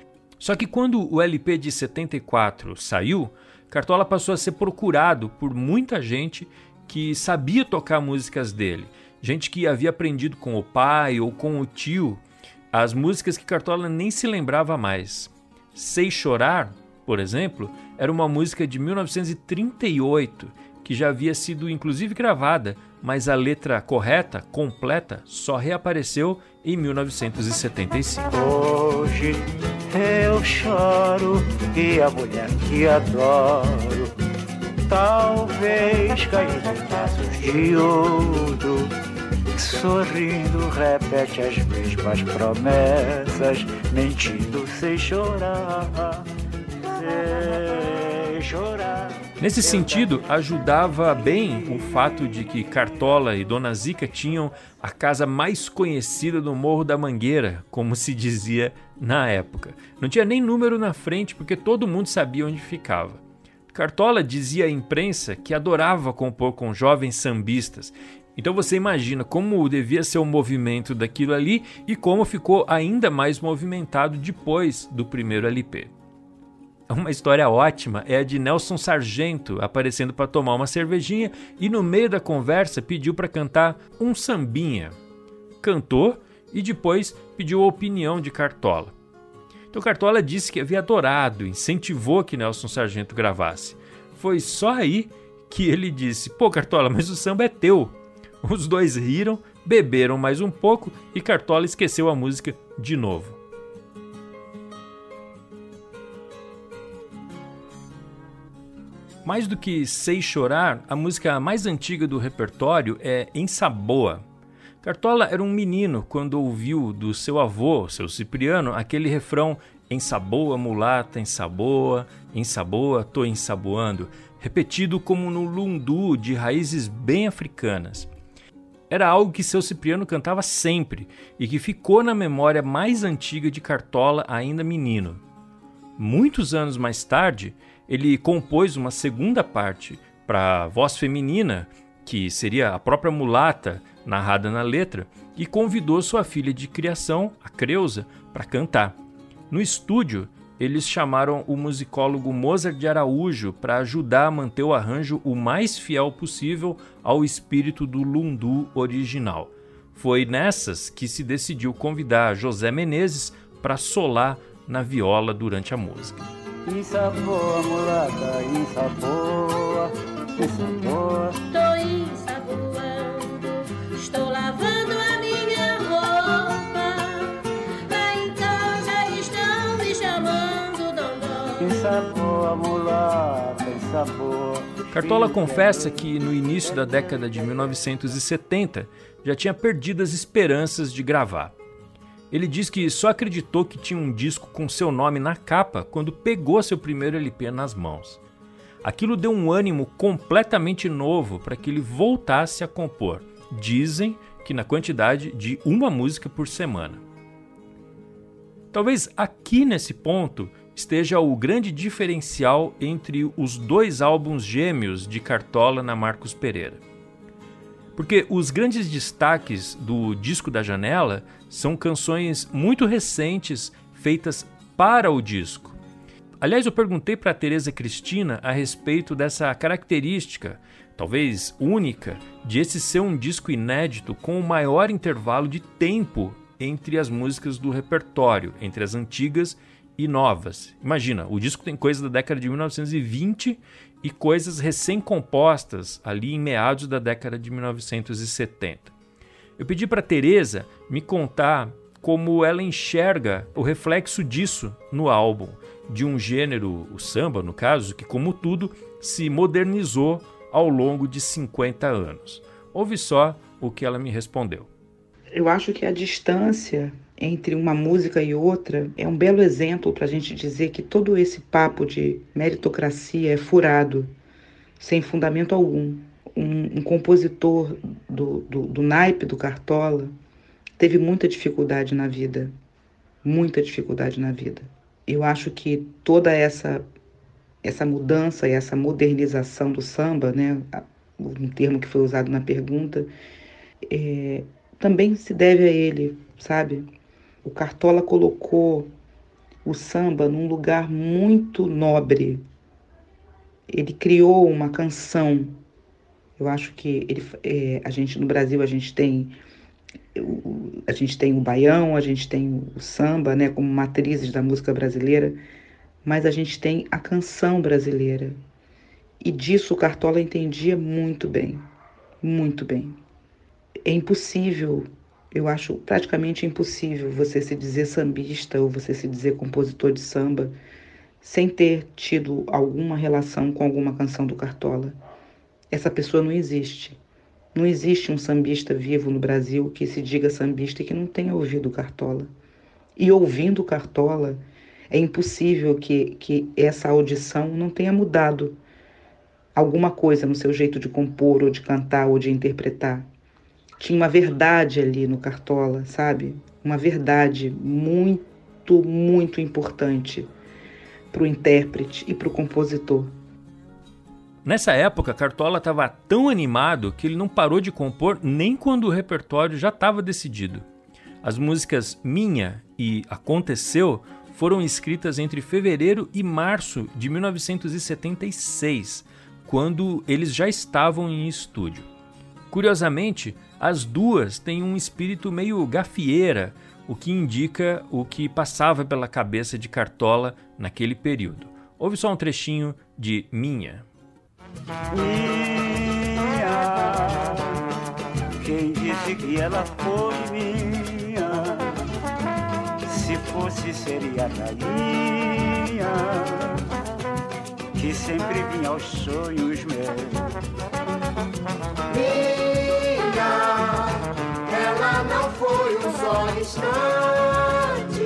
Só que quando o L P de setenta e quatro saiu, Cartola passou a ser procurado por muita gente que sabia tocar músicas dele. Gente que havia aprendido com o pai ou com o tio as músicas que Cartola nem se lembrava mais. Sei Chorar, por exemplo, era uma música de mil novecentos e trinta e oito, que já havia sido inclusive gravada, mas a letra correta, completa, só reapareceu em mil novecentos e setenta e cinco. Hoje eu choro e a mulher que adoro talvez caia em braços de outro, sorrindo repete as mesmas promessas, mentindo sem chorar, sem chorar. Nesse sentido, ajudava bem o fato de que Cartola e Dona Zica tinham a casa mais conhecida do Morro da Mangueira, como se dizia na época. Não tinha nem número na frente porque todo mundo sabia onde ficava. Cartola dizia à imprensa que adorava compor com jovens sambistas. Então você imagina como devia ser o movimento daquilo ali e como ficou ainda mais movimentado depois do primeiro L P. Uma história ótima é a de Nelson Sargento aparecendo para tomar uma cervejinha e no meio da conversa pediu para cantar um sambinha. Cantou e depois pediu a opinião de Cartola. Então Cartola disse que havia adorado, incentivou que Nelson Sargento gravasse. Foi só aí que ele disse: "Pô, Cartola, mas o samba é teu." Os dois riram, beberam mais um pouco e Cartola esqueceu a música de novo. Mais do que Sei Chorar, a música mais antiga do repertório é Ensaboa. Cartola era um menino quando ouviu do seu avô, seu Cipriano, aquele refrão "Ensaboa, mulata, ensaboa, ensaboa, tô ensaboando", repetido como no lundu de raízes bem africanas. Era algo que seu Cipriano cantava sempre e que ficou na memória mais antiga de Cartola ainda menino. Muitos anos mais tarde, ele compôs uma segunda parte para voz feminina, que seria a própria mulata narrada na letra, e convidou sua filha de criação, a Creuza, para cantar. No estúdio, eles chamaram o musicólogo Mozart de Araújo para ajudar a manter o arranjo o mais fiel possível ao espírito do lundu original. Foi nessas que se decidiu convidar José Menezes para solar na viola durante a música. Ensaboa, mulata, ensaboa, ensaboa. Estou ensaboando, estou lavando a minha roupa. Lá em casa estão me chamando dondô. Ensaboa, mulata, ensaboa. Cartola confessa que no início da década de mil novecentos e setenta já tinha perdido as esperanças de gravar. Ele diz que só acreditou que tinha um disco com seu nome na capa quando pegou seu primeiro L P nas mãos. Aquilo deu um ânimo completamente novo para que ele voltasse a compor. Dizem que na quantidade de uma música por semana. Talvez aqui nesse ponto esteja o grande diferencial entre os dois álbuns gêmeos de Cartola na Marcos Pereira. Porque os grandes destaques do Disco da Janela são canções muito recentes feitas para o disco. Aliás, eu perguntei para a Tereza Cristina a respeito dessa característica, talvez única, de esse ser um disco inédito com o maior intervalo de tempo entre as músicas do repertório, entre as antigas e novas. Imagina, o disco tem coisa da década de mil novecentos e vinte e coisas recém-compostas ali em meados da década de mil novecentos e setenta. Eu pedi para a Tereza me contar como ela enxerga o reflexo disso no álbum, de um gênero, o samba no caso, que como tudo se modernizou ao longo de cinquenta anos. Ouve só o que ela me respondeu. Eu acho que a distância entre uma música e outra é um belo exemplo para a gente dizer que todo esse papo de meritocracia é furado, sem fundamento algum. Um, um compositor do, do, do naipe do Cartola teve muita dificuldade na vida, muita dificuldade na vida. Eu acho que toda essa, essa mudança e essa modernização do samba, né, um termo que foi usado na pergunta, é, também se deve a ele, sabe? O Cartola colocou o samba num lugar muito nobre. Ele criou uma canção. Eu acho que ele, é, a gente no Brasil a gente tem o, a gente tem o baião, a gente tem o samba, né, como matrizes da música brasileira, mas a gente tem a canção brasileira. E disso o Cartola entendia muito bem, muito bem. É impossível, eu acho praticamente impossível você se dizer sambista ou você se dizer compositor de samba sem ter tido alguma relação com alguma canção do Cartola. Essa pessoa não existe. Não existe um sambista vivo no Brasil que se diga sambista e que não tenha ouvido o Cartola. E ouvindo o Cartola, é impossível que, que essa audição não tenha mudado alguma coisa no seu jeito de compor, ou de cantar, ou de interpretar. Tinha uma verdade ali no Cartola, sabe? Uma verdade muito, muito importante para o intérprete e para o compositor. Nessa época, Cartola estava tão animado que ele não parou de compor nem quando o repertório já estava decidido. As músicas Minha e Aconteceu foram escritas entre fevereiro e março de mil novecentos e setenta e seis, quando eles já estavam em estúdio. Curiosamente, as duas têm um espírito meio gafieira, o que indica o que passava pela cabeça de Cartola naquele período. Ouve só um trechinho de Minha. Minha, quem disse que ela foi minha? Se fosse seria rainha, que sempre vinha aos sonhos meus. Minha, ela não foi um só instante.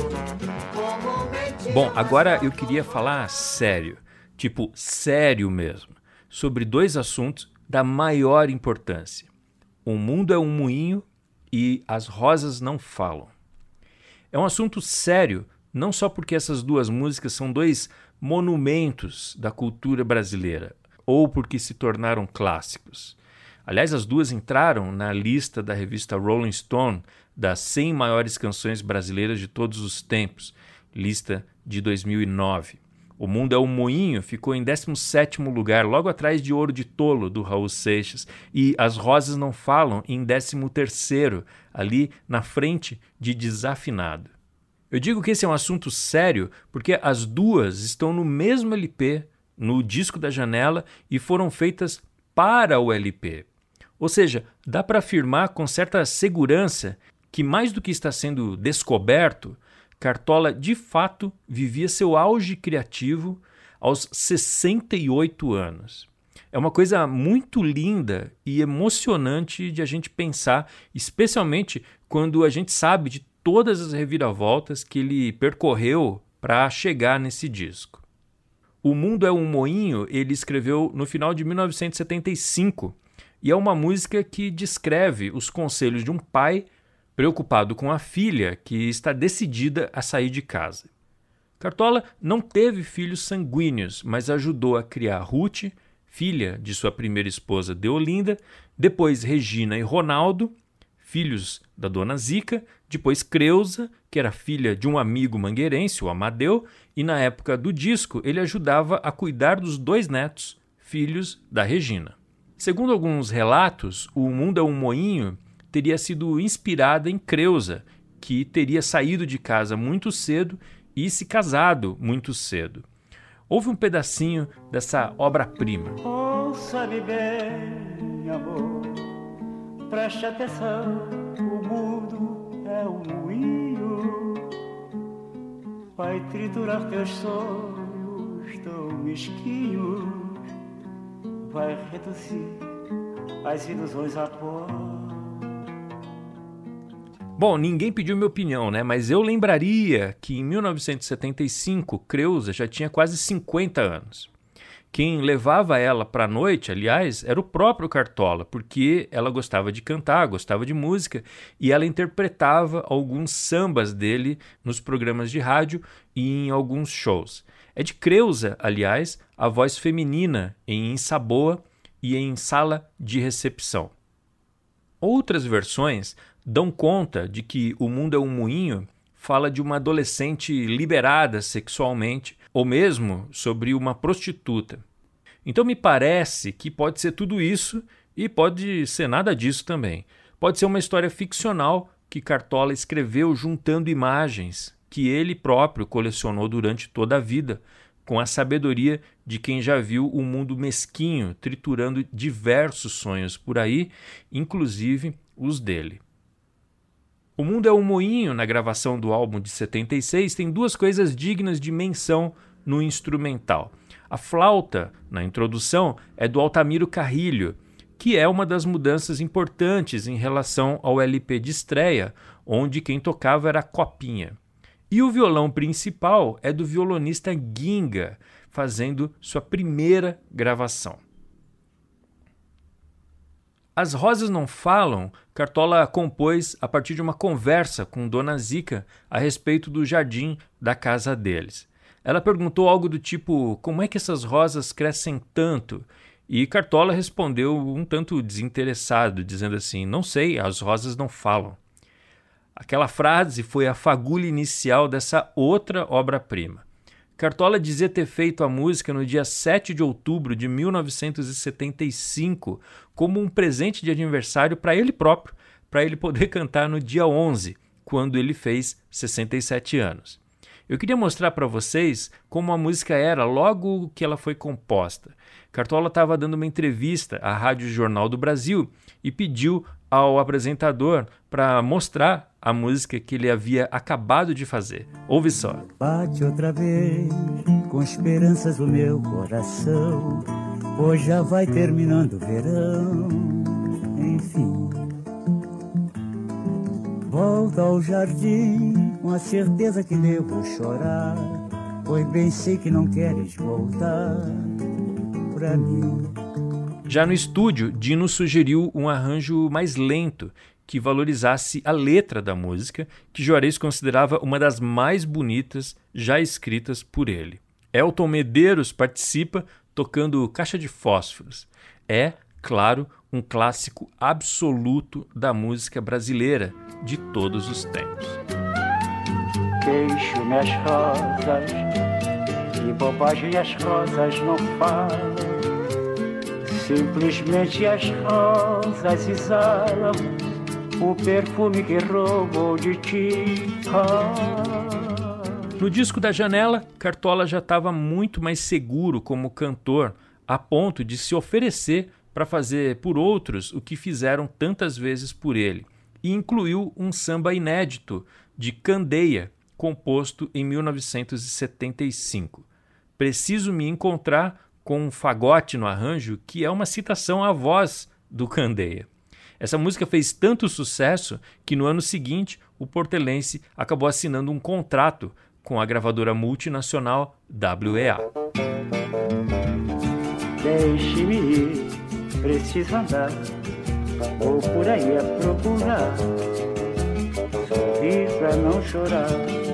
Comumente Bom, agora eu queria falar sério, tipo sério mesmo, sobre dois assuntos da maior importância. O mundo é um moinho e as rosas não falam. É um assunto sério, não só porque essas duas músicas são dois monumentos da cultura brasileira, ou porque se tornaram clássicos. Aliás, as duas entraram na lista da revista Rolling Stone das cem maiores canções brasileiras de todos os tempos, lista de dois mil e nove. O Mundo é um Moinho ficou em décimo sétimo lugar, logo atrás de Ouro de Tolo, do Raul Seixas, e As Rosas Não Falam em décimo terceiro, ali na frente de Desafinado. Eu digo que esse é um assunto sério porque as duas estão no mesmo L P, no disco da Janela, e foram feitas para o L P. Ou seja, dá para afirmar com certa segurança que, mais do que está sendo descoberto, Cartola de fato vivia seu auge criativo aos sessenta e oito anos. É uma coisa muito linda e emocionante de a gente pensar, especialmente quando a gente sabe de todas as reviravoltas que ele percorreu para chegar nesse disco. O Mundo é um Moinho ele escreveu no final de mil novecentos e setenta e cinco e é uma música que descreve os conselhos de um pai preocupado com a filha que está decidida a sair de casa. Cartola não teve filhos sanguíneos, mas ajudou a criar Ruth, filha de sua primeira esposa Deolinda, depois Regina e Ronaldo, filhos da dona Zica, depois Creuza, que era filha de um amigo mangueirense, o Amadeu, e na época do disco ele ajudava a cuidar dos dois netos, filhos da Regina. Segundo alguns relatos, O Mundo é um Moinho teria sido inspirada em Creuza, que teria saído de casa muito cedo e se casado muito cedo. Houve um pedacinho dessa obra-prima. Ouça-me bem, amor, preste atenção, o mundo é um moinho, vai triturar teus sonhos tão mesquinhos, vai reduzir as ilusões a pó. Bom, ninguém pediu minha opinião, né? Mas eu lembraria que em mil novecentos e setenta e cinco, Creuza já tinha quase cinquenta anos. Quem levava ela para a noite, aliás, era o próprio Cartola, porque ela gostava de cantar, gostava de música, e ela interpretava alguns sambas dele nos programas de rádio e em alguns shows. É de Creuza, aliás, a voz feminina em Ensaboa e em Sala de Recepção. Outras versões dão conta de que O Mundo é um Moinho fala de uma adolescente liberada sexualmente, ou mesmo sobre uma prostituta. Então me parece que pode ser tudo isso e pode ser nada disso também. Pode ser uma história ficcional que Cartola escreveu juntando imagens que ele próprio colecionou durante toda a vida, com a sabedoria de quem já viu o mundo mesquinho triturando diversos sonhos por aí, inclusive os dele. O Mundo é um Moinho, na gravação do álbum de setenta e seis, tem duas coisas dignas de menção no instrumental. A flauta, na introdução, é do Altamiro Carrilho, que é uma das mudanças importantes em relação ao L P de estreia, onde quem tocava era a Copinha. E o violão principal é do violonista Ginga, fazendo sua primeira gravação. As Rosas Não Falam, Cartola compôs a partir de uma conversa com Dona Zica a respeito do jardim da casa deles. Ela perguntou algo do tipo, como é que essas rosas crescem tanto? E Cartola respondeu um tanto desinteressado, dizendo assim, não sei, as rosas não falam. Aquela frase foi a fagulha inicial dessa outra obra-prima. Cartola dizia ter feito a música no dia sete de outubro de mil novecentos e setenta e cinco como um presente de aniversário para ele próprio, para ele poder cantar no dia onze, quando ele fez sessenta e sete anos. Eu queria mostrar para vocês como a música era logo que ela foi composta. Cartola estava dando uma entrevista à Rádio Jornal do Brasil e pediu ao apresentador para mostrar a música que ele havia acabado de fazer. Ouve só. Bate outra vez com esperanças o meu coração, pois já vai terminando o verão, enfim. Volta ao jardim com a certeza que devo chorar, pois bem sei que não queres voltar pra mim. Já no estúdio, Dino sugeriu um arranjo mais lento, que valorizasse a letra da música, que Juarez considerava uma das mais bonitas já escritas por ele. Elton Medeiros participa tocando Caixa de Fósforos. É, claro, um clássico absoluto da música brasileira de todos os tempos. Queixo-me as rosas, que bobagem as rosas não falam, simplesmente as rosas exalam o perfume que roubou de ti. Ah. No disco da Janela, Cartola já estava muito mais seguro como cantor, a ponto de se oferecer para fazer por outros o que fizeram tantas vezes por ele, e incluiu um samba inédito de Candeia, composto em mil novecentos e setenta e cinco. Preciso Me Encontrar, com um fagote no arranjo, que é uma citação à voz do Candeia. Essa música fez tanto sucesso que no ano seguinte o portelense acabou assinando um contrato com a gravadora multinacional W E A. Deixe-me ir, preciso andar, vou por aí a procurar, sorrir pra não chorar.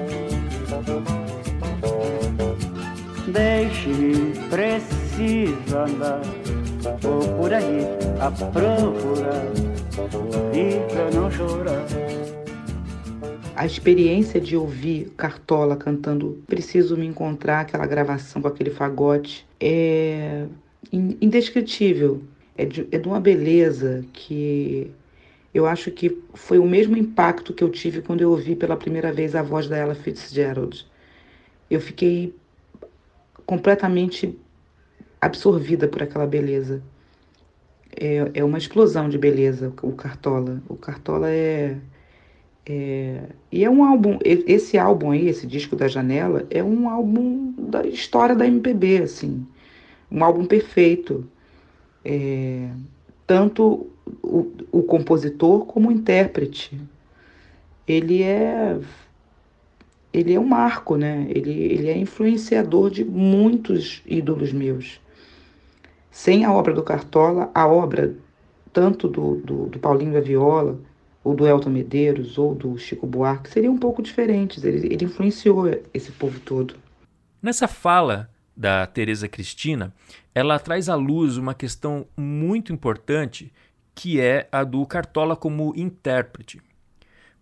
Deixe-me, preciso andar, vou por aí a procurar, sorrir pra não chorar. A experiência de ouvir Cartola cantando Preciso Me Encontrar, aquela gravação com aquele fagote, é indescritível. É de, é de uma beleza que eu acho que foi o mesmo impacto que eu tive quando eu ouvi pela primeira vez a voz da Ella Fitzgerald. Eu fiquei completamente absorvida por aquela beleza. É, é uma explosão de beleza, o Cartola. O Cartola é... É, e é um álbum, esse álbum aí, esse disco da Janela, é um álbum da história da M P B, assim, um álbum perfeito, é, tanto o, o compositor como o intérprete. Ele é, ele é um marco, né? Ele, ele é influenciador de muitos ídolos meus. Sem a obra do Cartola, a obra tanto do, do, do Paulinho da Viola, ou do Elton Medeiros, ou do Chico Buarque, seriam um pouco diferentes. Ele, ele influenciou esse povo todo. Nessa fala da Tereza Cristina, ela traz à luz uma questão muito importante, que é a do Cartola como intérprete.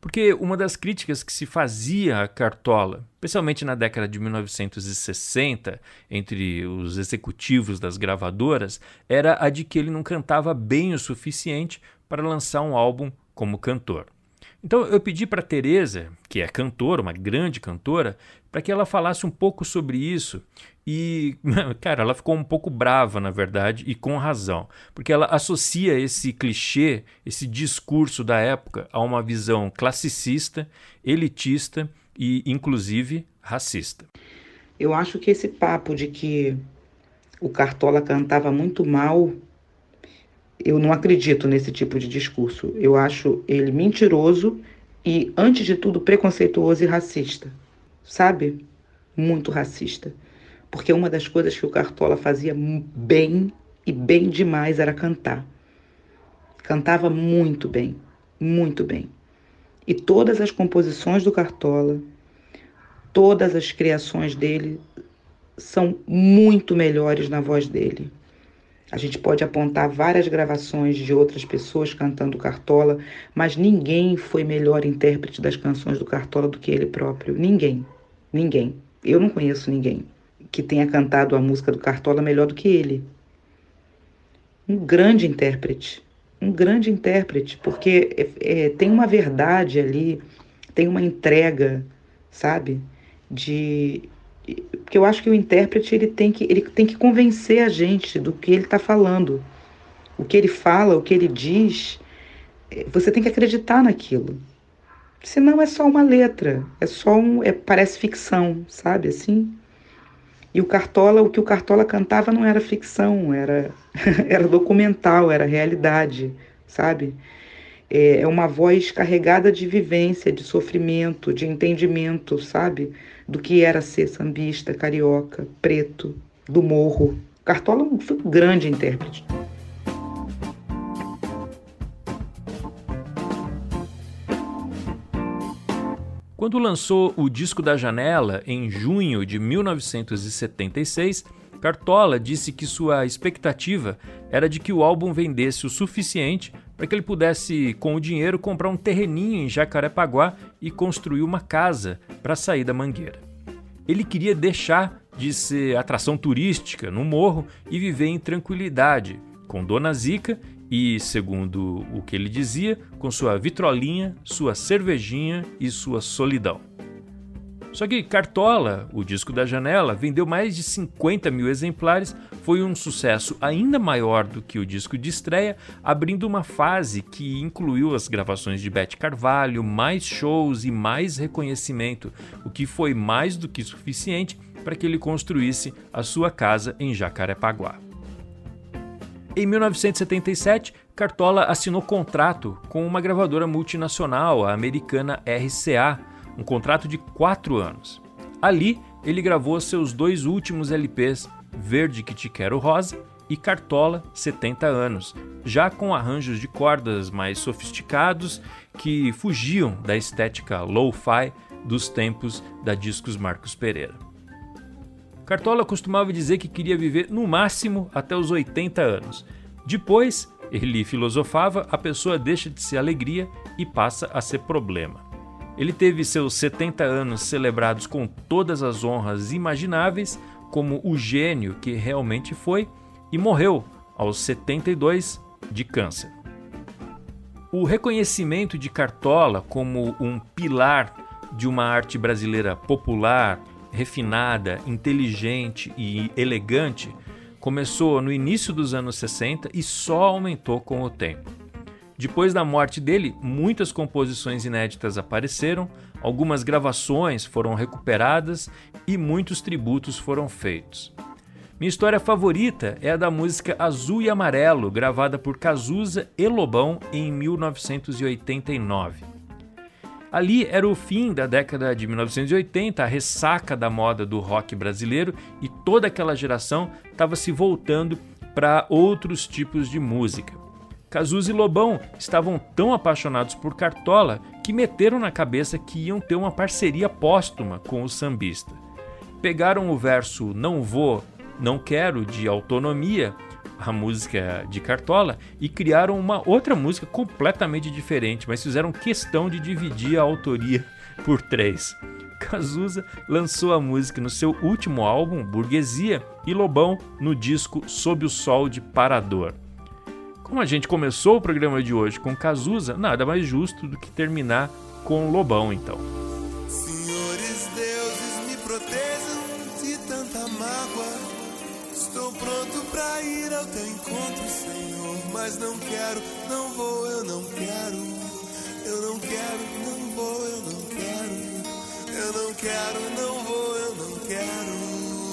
Porque uma das críticas que se fazia a Cartola, especialmente na década de mil novecentos e sessenta, entre os executivos das gravadoras, era a de que ele não cantava bem o suficiente para lançar um álbum como cantor. Então eu pedi para Teresa, que é cantora, uma grande cantora, para que ela falasse um pouco sobre isso. E, cara, ela ficou um pouco brava, na verdade, e com razão, porque ela associa esse clichê, esse discurso da época a uma visão classicista, elitista e, inclusive, racista. Eu acho que esse papo de que o Cartola cantava muito mal, eu não acredito nesse tipo de discurso. Eu acho ele mentiroso e, antes de tudo, preconceituoso e racista. Sabe? Muito racista. Porque uma das coisas que o Cartola fazia bem, e bem demais, era cantar. Cantava muito bem, muito bem. E todas as composições do Cartola, todas as criações dele, são muito melhores na voz dele. A gente pode apontar várias gravações de outras pessoas cantando Cartola, mas ninguém foi melhor intérprete das canções do Cartola do que ele próprio. Ninguém. Ninguém. Eu não conheço ninguém que tenha cantado a música do Cartola melhor do que ele. Um grande intérprete. Um grande intérprete, porque é, é, tem uma verdade ali, tem uma entrega, sabe? De... Porque eu acho que o intérprete ele tem que, ele tem que convencer a gente do que ele está falando. O que ele fala, o que ele diz, você tem que acreditar naquilo. Senão é só uma letra, é só um, é, parece ficção, sabe assim? E o Cartola, o que o Cartola cantava não era ficção, era, era documental, era realidade, sabe? É, é uma voz carregada de vivência, de sofrimento, de entendimento, sabe? Do que era ser sambista, carioca, preto, do morro. Cartola foi um grande intérprete. Quando lançou o Disco da Janela, em junho de mil novecentos e setenta e seis, Cartola disse que sua expectativa era de que o álbum vendesse o suficiente para que ele pudesse, com o dinheiro, comprar um terreninho em Jacarepaguá e construir uma casa para sair da Mangueira. Ele queria deixar de ser atração turística no morro e viver em tranquilidade, com Dona Zica e, segundo o que ele dizia, com sua vitrolinha, sua cervejinha e sua solidão. Só que Cartola, o Disco da Janela, vendeu mais de cinquenta mil exemplares, foi um sucesso ainda maior do que o disco de estreia, abrindo uma fase que incluiu as gravações de Bete Carvalho, mais shows e mais reconhecimento, o que foi mais do que suficiente para que ele construísse a sua casa em Jacarepaguá. Em mil novecentos e setenta e sete, Cartola assinou contrato com uma gravadora multinacional, a americana R C A, um contrato de quatro anos. Ali, ele gravou seus dois últimos L Ps, Verde Que Te Quero Rosa e Cartola, setenta anos, já com arranjos de cordas mais sofisticados que fugiam da estética lo-fi dos tempos da Discos Marcos Pereira. Cartola costumava dizer que queria viver no máximo até os oitenta anos. Depois, ele filosofava, a pessoa deixa de ser alegria e passa a ser problema. Ele teve seus setenta anos celebrados com todas as honras imagináveis, como o gênio que realmente foi, e morreu aos setenta e dois de câncer. O reconhecimento de Cartola como um pilar de uma arte brasileira popular, refinada, inteligente e elegante começou no início dos anos sessenta e só aumentou com o tempo. Depois da morte dele, muitas composições inéditas apareceram, algumas gravações foram recuperadas e muitos tributos foram feitos. Minha história favorita é a da música Azul e Amarelo, gravada por Cazuza e Lobão em mil novecentos e oitenta e nove. Ali era o fim da década de mil novecentos e oitenta, a ressaca da moda do rock brasileiro, e toda aquela geração estava se voltando para outros tipos de música. Cazuza e Lobão estavam tão apaixonados por Cartola que meteram na cabeça que iam ter uma parceria póstuma com o sambista. Pegaram o verso Não Vou, Não Quero de Autonomia, a música de Cartola e criaram uma outra música completamente diferente, mas fizeram questão de dividir a autoria por três. Cazuza lançou a música no seu último álbum, Burguesia, e Lobão no disco Sob o Sol de Parador. Como a gente começou o programa de hoje com Cazuza, nada mais justo do que terminar com Lobão, então. Senhores deuses, me protejam de tanta mágoa. Estou pronto pra ir ao teu encontro, Senhor, mas não quero, não vou, eu não quero. Eu não quero, não vou, eu não quero. Eu não quero, não vou, eu não quero.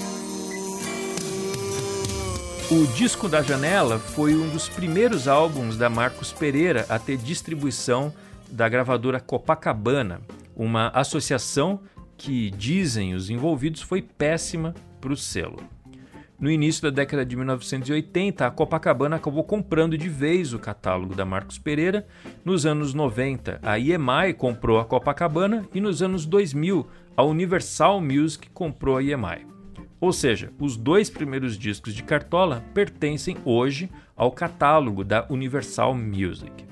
O Disco da Janela foi um dos primeiros álbuns da Marcos Pereira a ter distribuição da gravadora Copacabana, uma associação que, dizem os envolvidos, foi péssima para o selo. No início da década de mil novecentos e oitenta, a Copacabana acabou comprando de vez o catálogo da Marcos Pereira. Nos anos noventa, a E M I comprou a Copacabana e nos anos dois mil, a Universal Music comprou a E M I. Ou seja, os dois primeiros discos de Cartola pertencem hoje ao catálogo da Universal Music.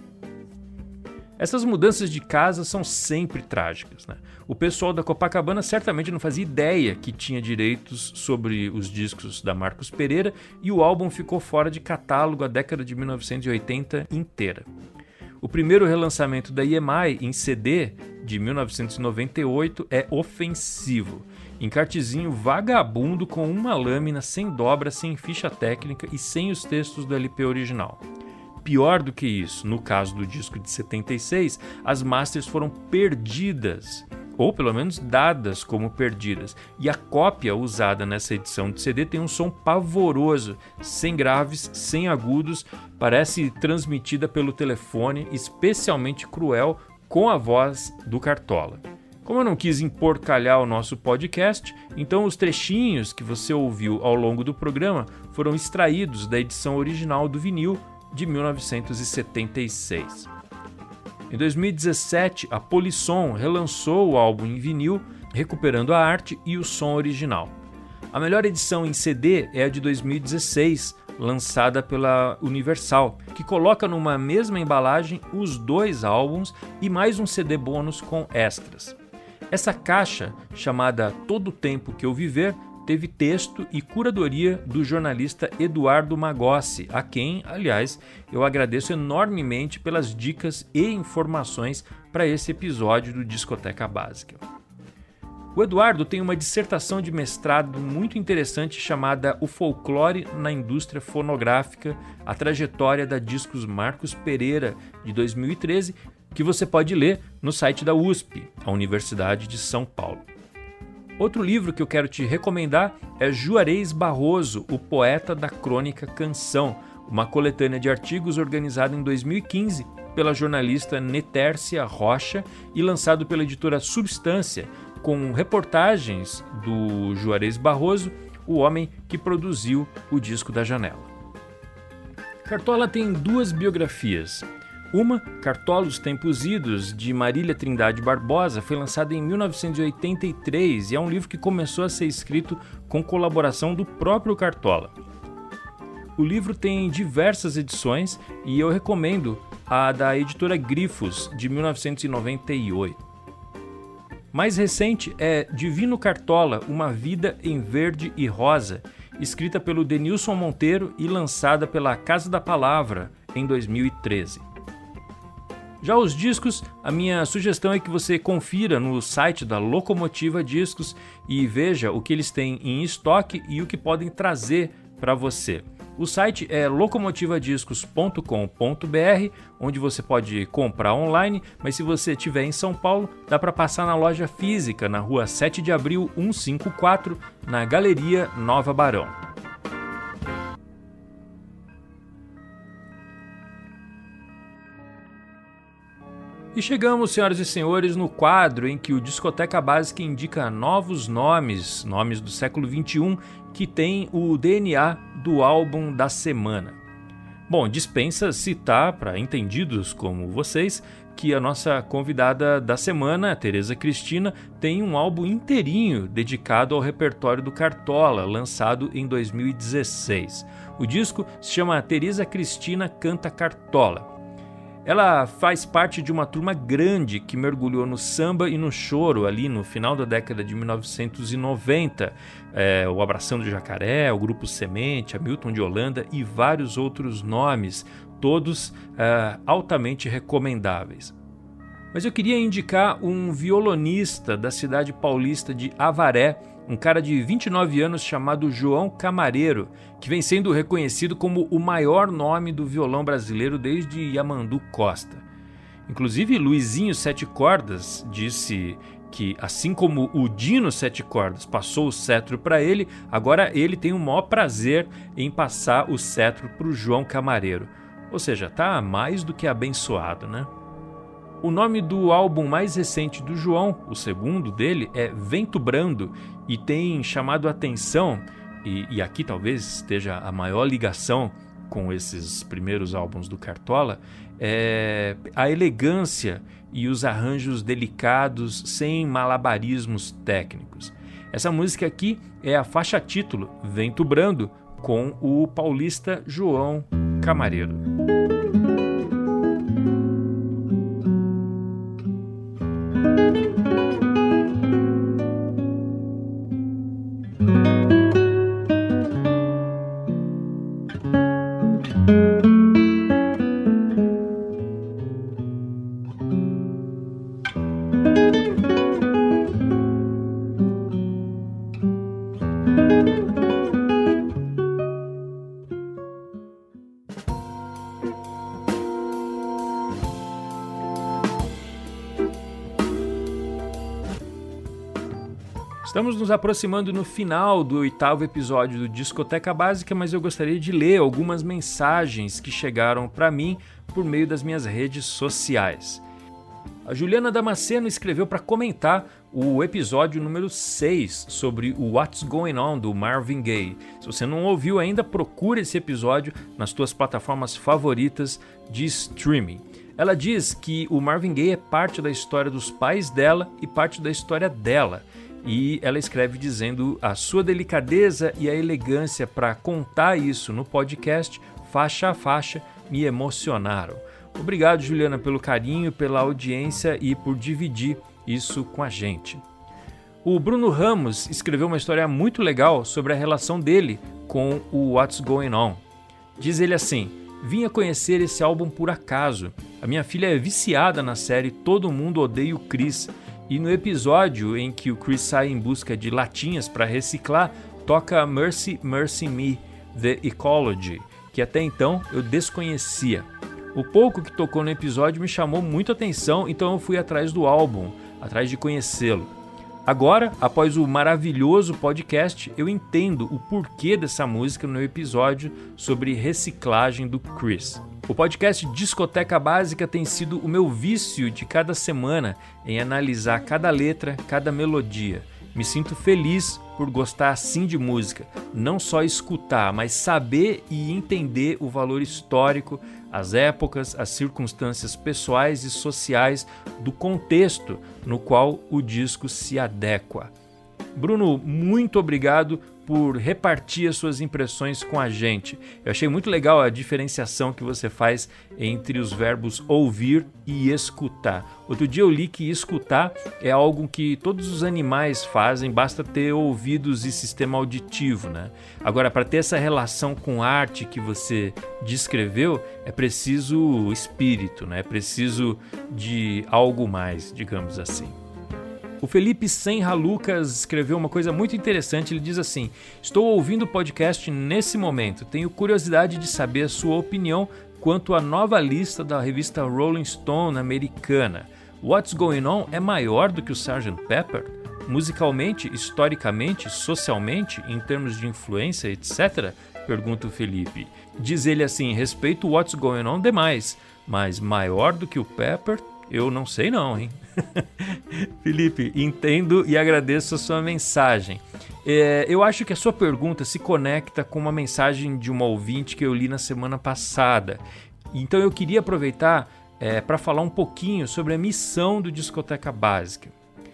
Essas mudanças de casa são sempre trágicas, né? O pessoal da Copacabana certamente não fazia ideia que tinha direitos sobre os discos da Marcos Pereira e o álbum ficou fora de catálogo a década de mil novecentos e oitenta inteira. O primeiro relançamento da E M I em C D, de mil novecentos e noventa e oito, é ofensivo. Encartezinho vagabundo com uma lâmina, sem dobra, sem ficha técnica e sem os textos do L P original. Pior do que isso, no caso do disco de setenta e seis, as masters foram perdidas, ou pelo menos dadas como perdidas, e a cópia usada nessa edição de C D tem um som pavoroso, sem graves, sem agudos, parece transmitida pelo telefone, especialmente cruel, com a voz do Cartola. Como eu não quis emporcalhar o nosso podcast, então os trechinhos que você ouviu ao longo do programa foram extraídos da edição original do vinil de mil novecentos e setenta e seis. Em dois mil e dezessete, a Polisson relançou o álbum em vinil, recuperando a arte e o som original. A melhor edição em C D é a de dois mil e dezesseis, lançada pela Universal, que coloca numa mesma embalagem os dois álbuns e mais um C D bônus com extras. Essa caixa, chamada Todo o Tempo que Eu Viver, teve texto e curadoria do jornalista Eduardo Magossi, a quem, aliás, eu agradeço enormemente pelas dicas e informações para esse episódio do Discoteca Básica. O Eduardo tem uma dissertação de mestrado muito interessante chamada O Folclore na Indústria Fonográfica, a trajetória da Discos Marcos Pereira, de dois mil e treze, que você pode ler no site da U S P, a Universidade de São Paulo. Outro livro que eu quero te recomendar é Juarez Barroso, o poeta da crônica Canção, uma coletânea de artigos organizada em dois mil e quinze pela jornalista Netércia Rocha e lançado pela editora Substância, com reportagens do Juarez Barroso, o homem que produziu o Disco da Janela. Cartola tem duas biografias. Uma, Cartola Os Tempos Idos, de Marília Trindade Barbosa, foi lançada em mil novecentos e oitenta e três e é um livro que começou a ser escrito com colaboração do próprio Cartola. O livro tem diversas edições e eu recomendo a da editora Grifos, de mil novecentos e noventa e oito. Mais recente é Divino Cartola, Uma Vida em Verde e Rosa, escrita pelo Denilson Monteiro e lançada pela Casa da Palavra em dois mil e treze. Já os discos, a minha sugestão é que você confira no site da Locomotiva Discos e veja o que eles têm em estoque e o que podem trazer para você. O site é locomotivadiscos ponto com ponto b r, onde você pode comprar online, mas se você estiver em São Paulo, dá para passar na loja física, na rua sete de abril cento e cinquenta e quatro, na Galeria Nova Barão. E chegamos, senhoras e senhores, no quadro em que o Discoteca Básica indica novos nomes, nomes do século vinte e um, que tem o D N A do álbum da semana. Bom, dispensa citar, para entendidos como vocês, que a nossa convidada da semana, a Tereza Cristina, tem um álbum inteirinho dedicado ao repertório do Cartola, lançado em dois mil e dezesseis. O disco se chama Tereza Cristina Canta Cartola. Ela faz parte de uma turma grande que mergulhou no samba e no choro ali no final da década de mil novecentos e noventa. É, o Abração do Jacaré, o Grupo Semente, a Milton de Holanda e vários outros nomes, todos é, altamente recomendáveis. Mas eu queria indicar um violonista da cidade paulista de Avaré, um cara de vinte e nove anos chamado João Camareiro, que vem sendo reconhecido como o maior nome do violão brasileiro desde Yamandu Costa. Inclusive, Luizinho Sete Cordas disse que, assim como o Dino Sete Cordas passou o cetro para ele, agora ele tem o maior prazer em passar o cetro para o João Camareiro. Ou seja, tá mais do que abençoado, né? O nome do álbum mais recente do João, o segundo dele, é Vento Brando e tem chamado a atenção, e, e aqui talvez esteja a maior ligação com esses primeiros álbuns do Cartola, é a elegância e os arranjos delicados sem malabarismos técnicos. Essa música aqui é a faixa título, Vento Brando, com o paulista João Camareiro. Estamos nos aproximando no final do oitavo episódio do Discoteca Básica, mas eu gostaria de ler algumas mensagens que chegaram para mim por meio das minhas redes sociais. A Juliana Damasceno escreveu para comentar o episódio número seis sobre o What's Going On do Marvin Gaye. Se você não ouviu ainda, procure esse episódio nas suas plataformas favoritas de streaming. Ela diz que o Marvin Gaye é parte da história dos pais dela e parte da história dela. E ela escreve dizendo: a sua delicadeza e a elegância para contar isso no podcast, faixa a faixa, me emocionaram. Obrigado, Juliana, pelo carinho, pela audiência e por dividir isso com a gente. O Bruno Ramos escreveu uma história muito legal sobre a relação dele com o What's Going On. Diz ele assim: vim a conhecer esse álbum por acaso. A minha filha é viciada na série Todo Mundo Odeia o Chris. E no episódio em que o Chris sai em busca de latinhas para reciclar, toca Mercy, Mercy Me, The Ecology, que até então eu desconhecia. O pouco que tocou no episódio me chamou muito a atenção, então eu fui atrás do álbum, atrás de conhecê-lo. Agora, após o maravilhoso podcast, eu entendo o porquê dessa música no episódio sobre reciclagem do Chris. O podcast Discoteca Básica tem sido o meu vício de cada semana em analisar cada letra, cada melodia. Me sinto feliz por gostar assim de música, não só escutar, mas saber e entender o valor histórico, as épocas, as circunstâncias pessoais e sociais do contexto no qual o disco se adequa. Bruno, muito obrigado por repartir as suas impressões com a gente. Eu achei muito legal a diferenciação que você faz entre os verbos ouvir e escutar. Outro dia eu li que escutar é algo que todos os animais fazem, basta ter ouvidos e sistema auditivo, né? Agora, para ter essa relação com arte que você descreveu, é preciso espírito, né? É preciso de algo mais, digamos assim. O Felipe Senra Lucas escreveu uma coisa muito interessante. Ele diz assim: estou ouvindo o podcast nesse momento. Tenho curiosidade de saber a sua opinião quanto à nova lista da revista Rolling Stone americana. What's Going On é maior do que o sergeant Pepper? Musicalmente, historicamente, socialmente, em termos de influência, etcétera? Pergunta o Felipe. Diz ele assim: respeito o What's Going On demais, mas maior do que o Pepper? Eu não sei não, hein? Felipe, entendo e agradeço a sua mensagem. É, eu acho que a sua pergunta se conecta com uma mensagem de uma ouvinte que eu li na semana passada. Então eu queria aproveitar é, para falar um pouquinho sobre a missão do Discoteca Básica.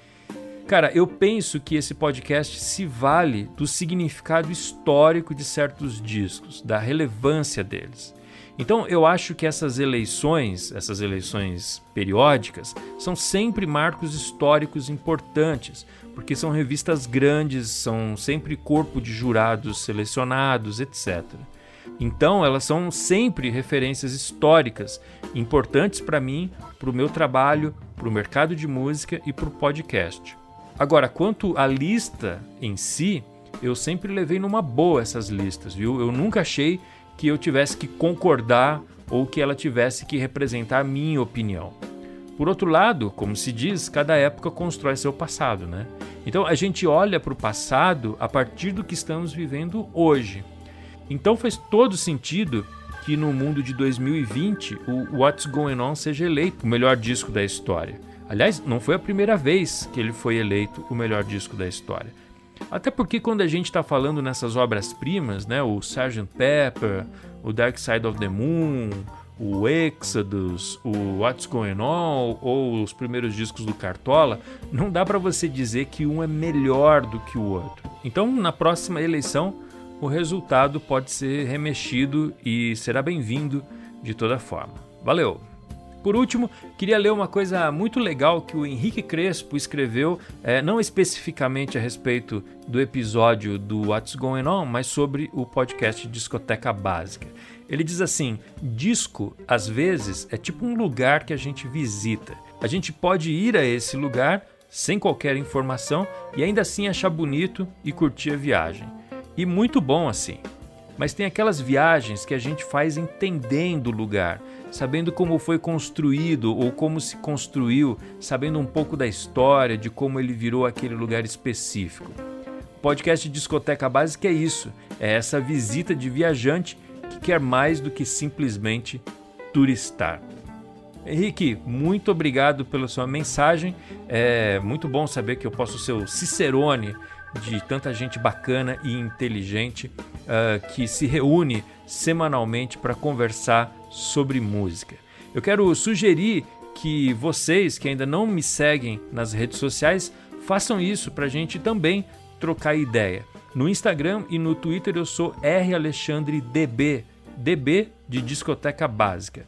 Cara, eu penso que esse podcast se vale do significado histórico de certos discos, da relevância deles. Então eu acho que essas eleições, essas eleições periódicas, são sempre marcos históricos importantes, porque são revistas grandes, são sempre corpo de jurados selecionados, etcétera. Então elas são sempre referências históricas, importantes para mim, para o meu trabalho, para o mercado de música e para o podcast. Agora, quanto à lista em si, eu sempre levei numa boa essas listas, viu? Eu nunca achei que eu tivesse que concordar ou que ela tivesse que representar a minha opinião. Por outro lado, como se diz, cada época constrói seu passado, né? Então a gente olha para o passado a partir do que estamos vivendo hoje. Então faz todo sentido que no mundo de dois mil e vinte o What's Going On seja eleito o melhor disco da história. Aliás, não foi a primeira vez que ele foi eleito o melhor disco da história. Até porque quando a gente está falando nessas obras-primas, né, o sergeant Pepper, o Dark Side of the Moon, o Exodus, o What's Going On ou os primeiros discos do Cartola, não dá para você dizer que um é melhor do que o outro. Então, na próxima eleição, o resultado pode ser remexido e será bem-vindo de toda forma. Valeu! Por último, queria ler uma coisa muito legal que o Henrique Crespo escreveu, é, não especificamente a respeito do episódio do What's Going On, mas sobre o podcast Discoteca Básica. Ele diz assim: disco, às vezes, é tipo um lugar que a gente visita. A gente pode ir a esse lugar sem qualquer informação e ainda assim achar bonito e curtir a viagem. E muito bom assim. Mas tem aquelas viagens que a gente faz entendendo o lugar, sabendo como foi construído ou como se construiu, sabendo um pouco da história, de como ele virou aquele lugar específico. O podcast Discoteca Básica é isso, é essa visita de viajante que quer mais do que simplesmente turistar. Henrique, muito obrigado pela sua mensagem, é muito bom saber que eu posso ser o cicerone de tanta gente bacana e inteligente uh, que se reúne semanalmente para conversar sobre música. Eu quero sugerir que vocês que ainda não me seguem nas redes sociais façam isso para a gente também trocar ideia. No Instagram e no Twitter eu sou R Alexandre D B, D B de Discoteca Básica.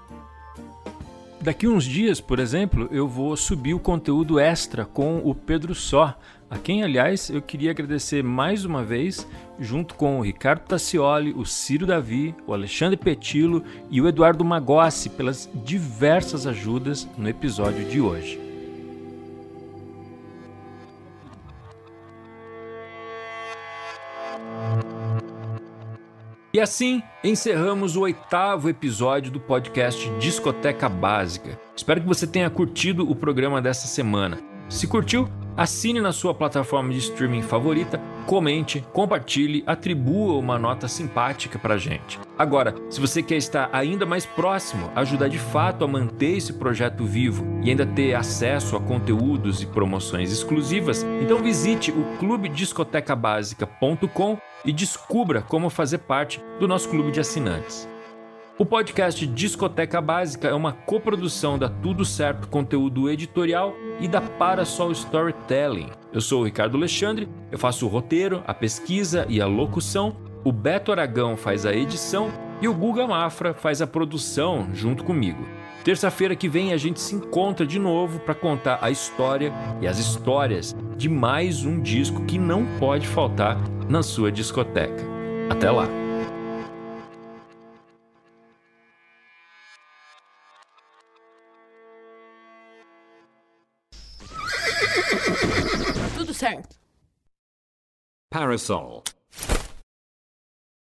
Daqui uns dias, por exemplo, eu vou subir o conteúdo extra com o Pedro Só, a quem, aliás, eu queria agradecer mais uma vez, junto com o Ricardo Tassioli, o Ciro Davi, o Alexandre Petilo e o Eduardo Magossi, pelas diversas ajudas no episódio de hoje. E assim, encerramos o oitavo episódio do podcast Discoteca Básica. Espero que você tenha curtido o programa dessa semana. Se curtiu, assine na sua plataforma de streaming favorita, comente, compartilhe, atribua uma nota simpática pra gente. Agora, se você quer estar ainda mais próximo, ajudar de fato a manter esse projeto vivo e ainda ter acesso a conteúdos e promoções exclusivas, então visite o clube discoteca básica ponto com e descubra como fazer parte do nosso clube de assinantes. O podcast Discoteca Básica é uma coprodução da Tudo Certo Conteúdo Editorial e da Parasol Storytelling. Eu sou o Ricardo Alexandre, eu faço o roteiro, a pesquisa e a locução, o Beto Aragão faz a edição e o Guga Mafra faz a produção junto comigo. Terça-feira que vem a gente se encontra de novo para contar a história e as histórias de mais um disco que não pode faltar na sua discoteca. Até lá! Tudo certo. Parasol.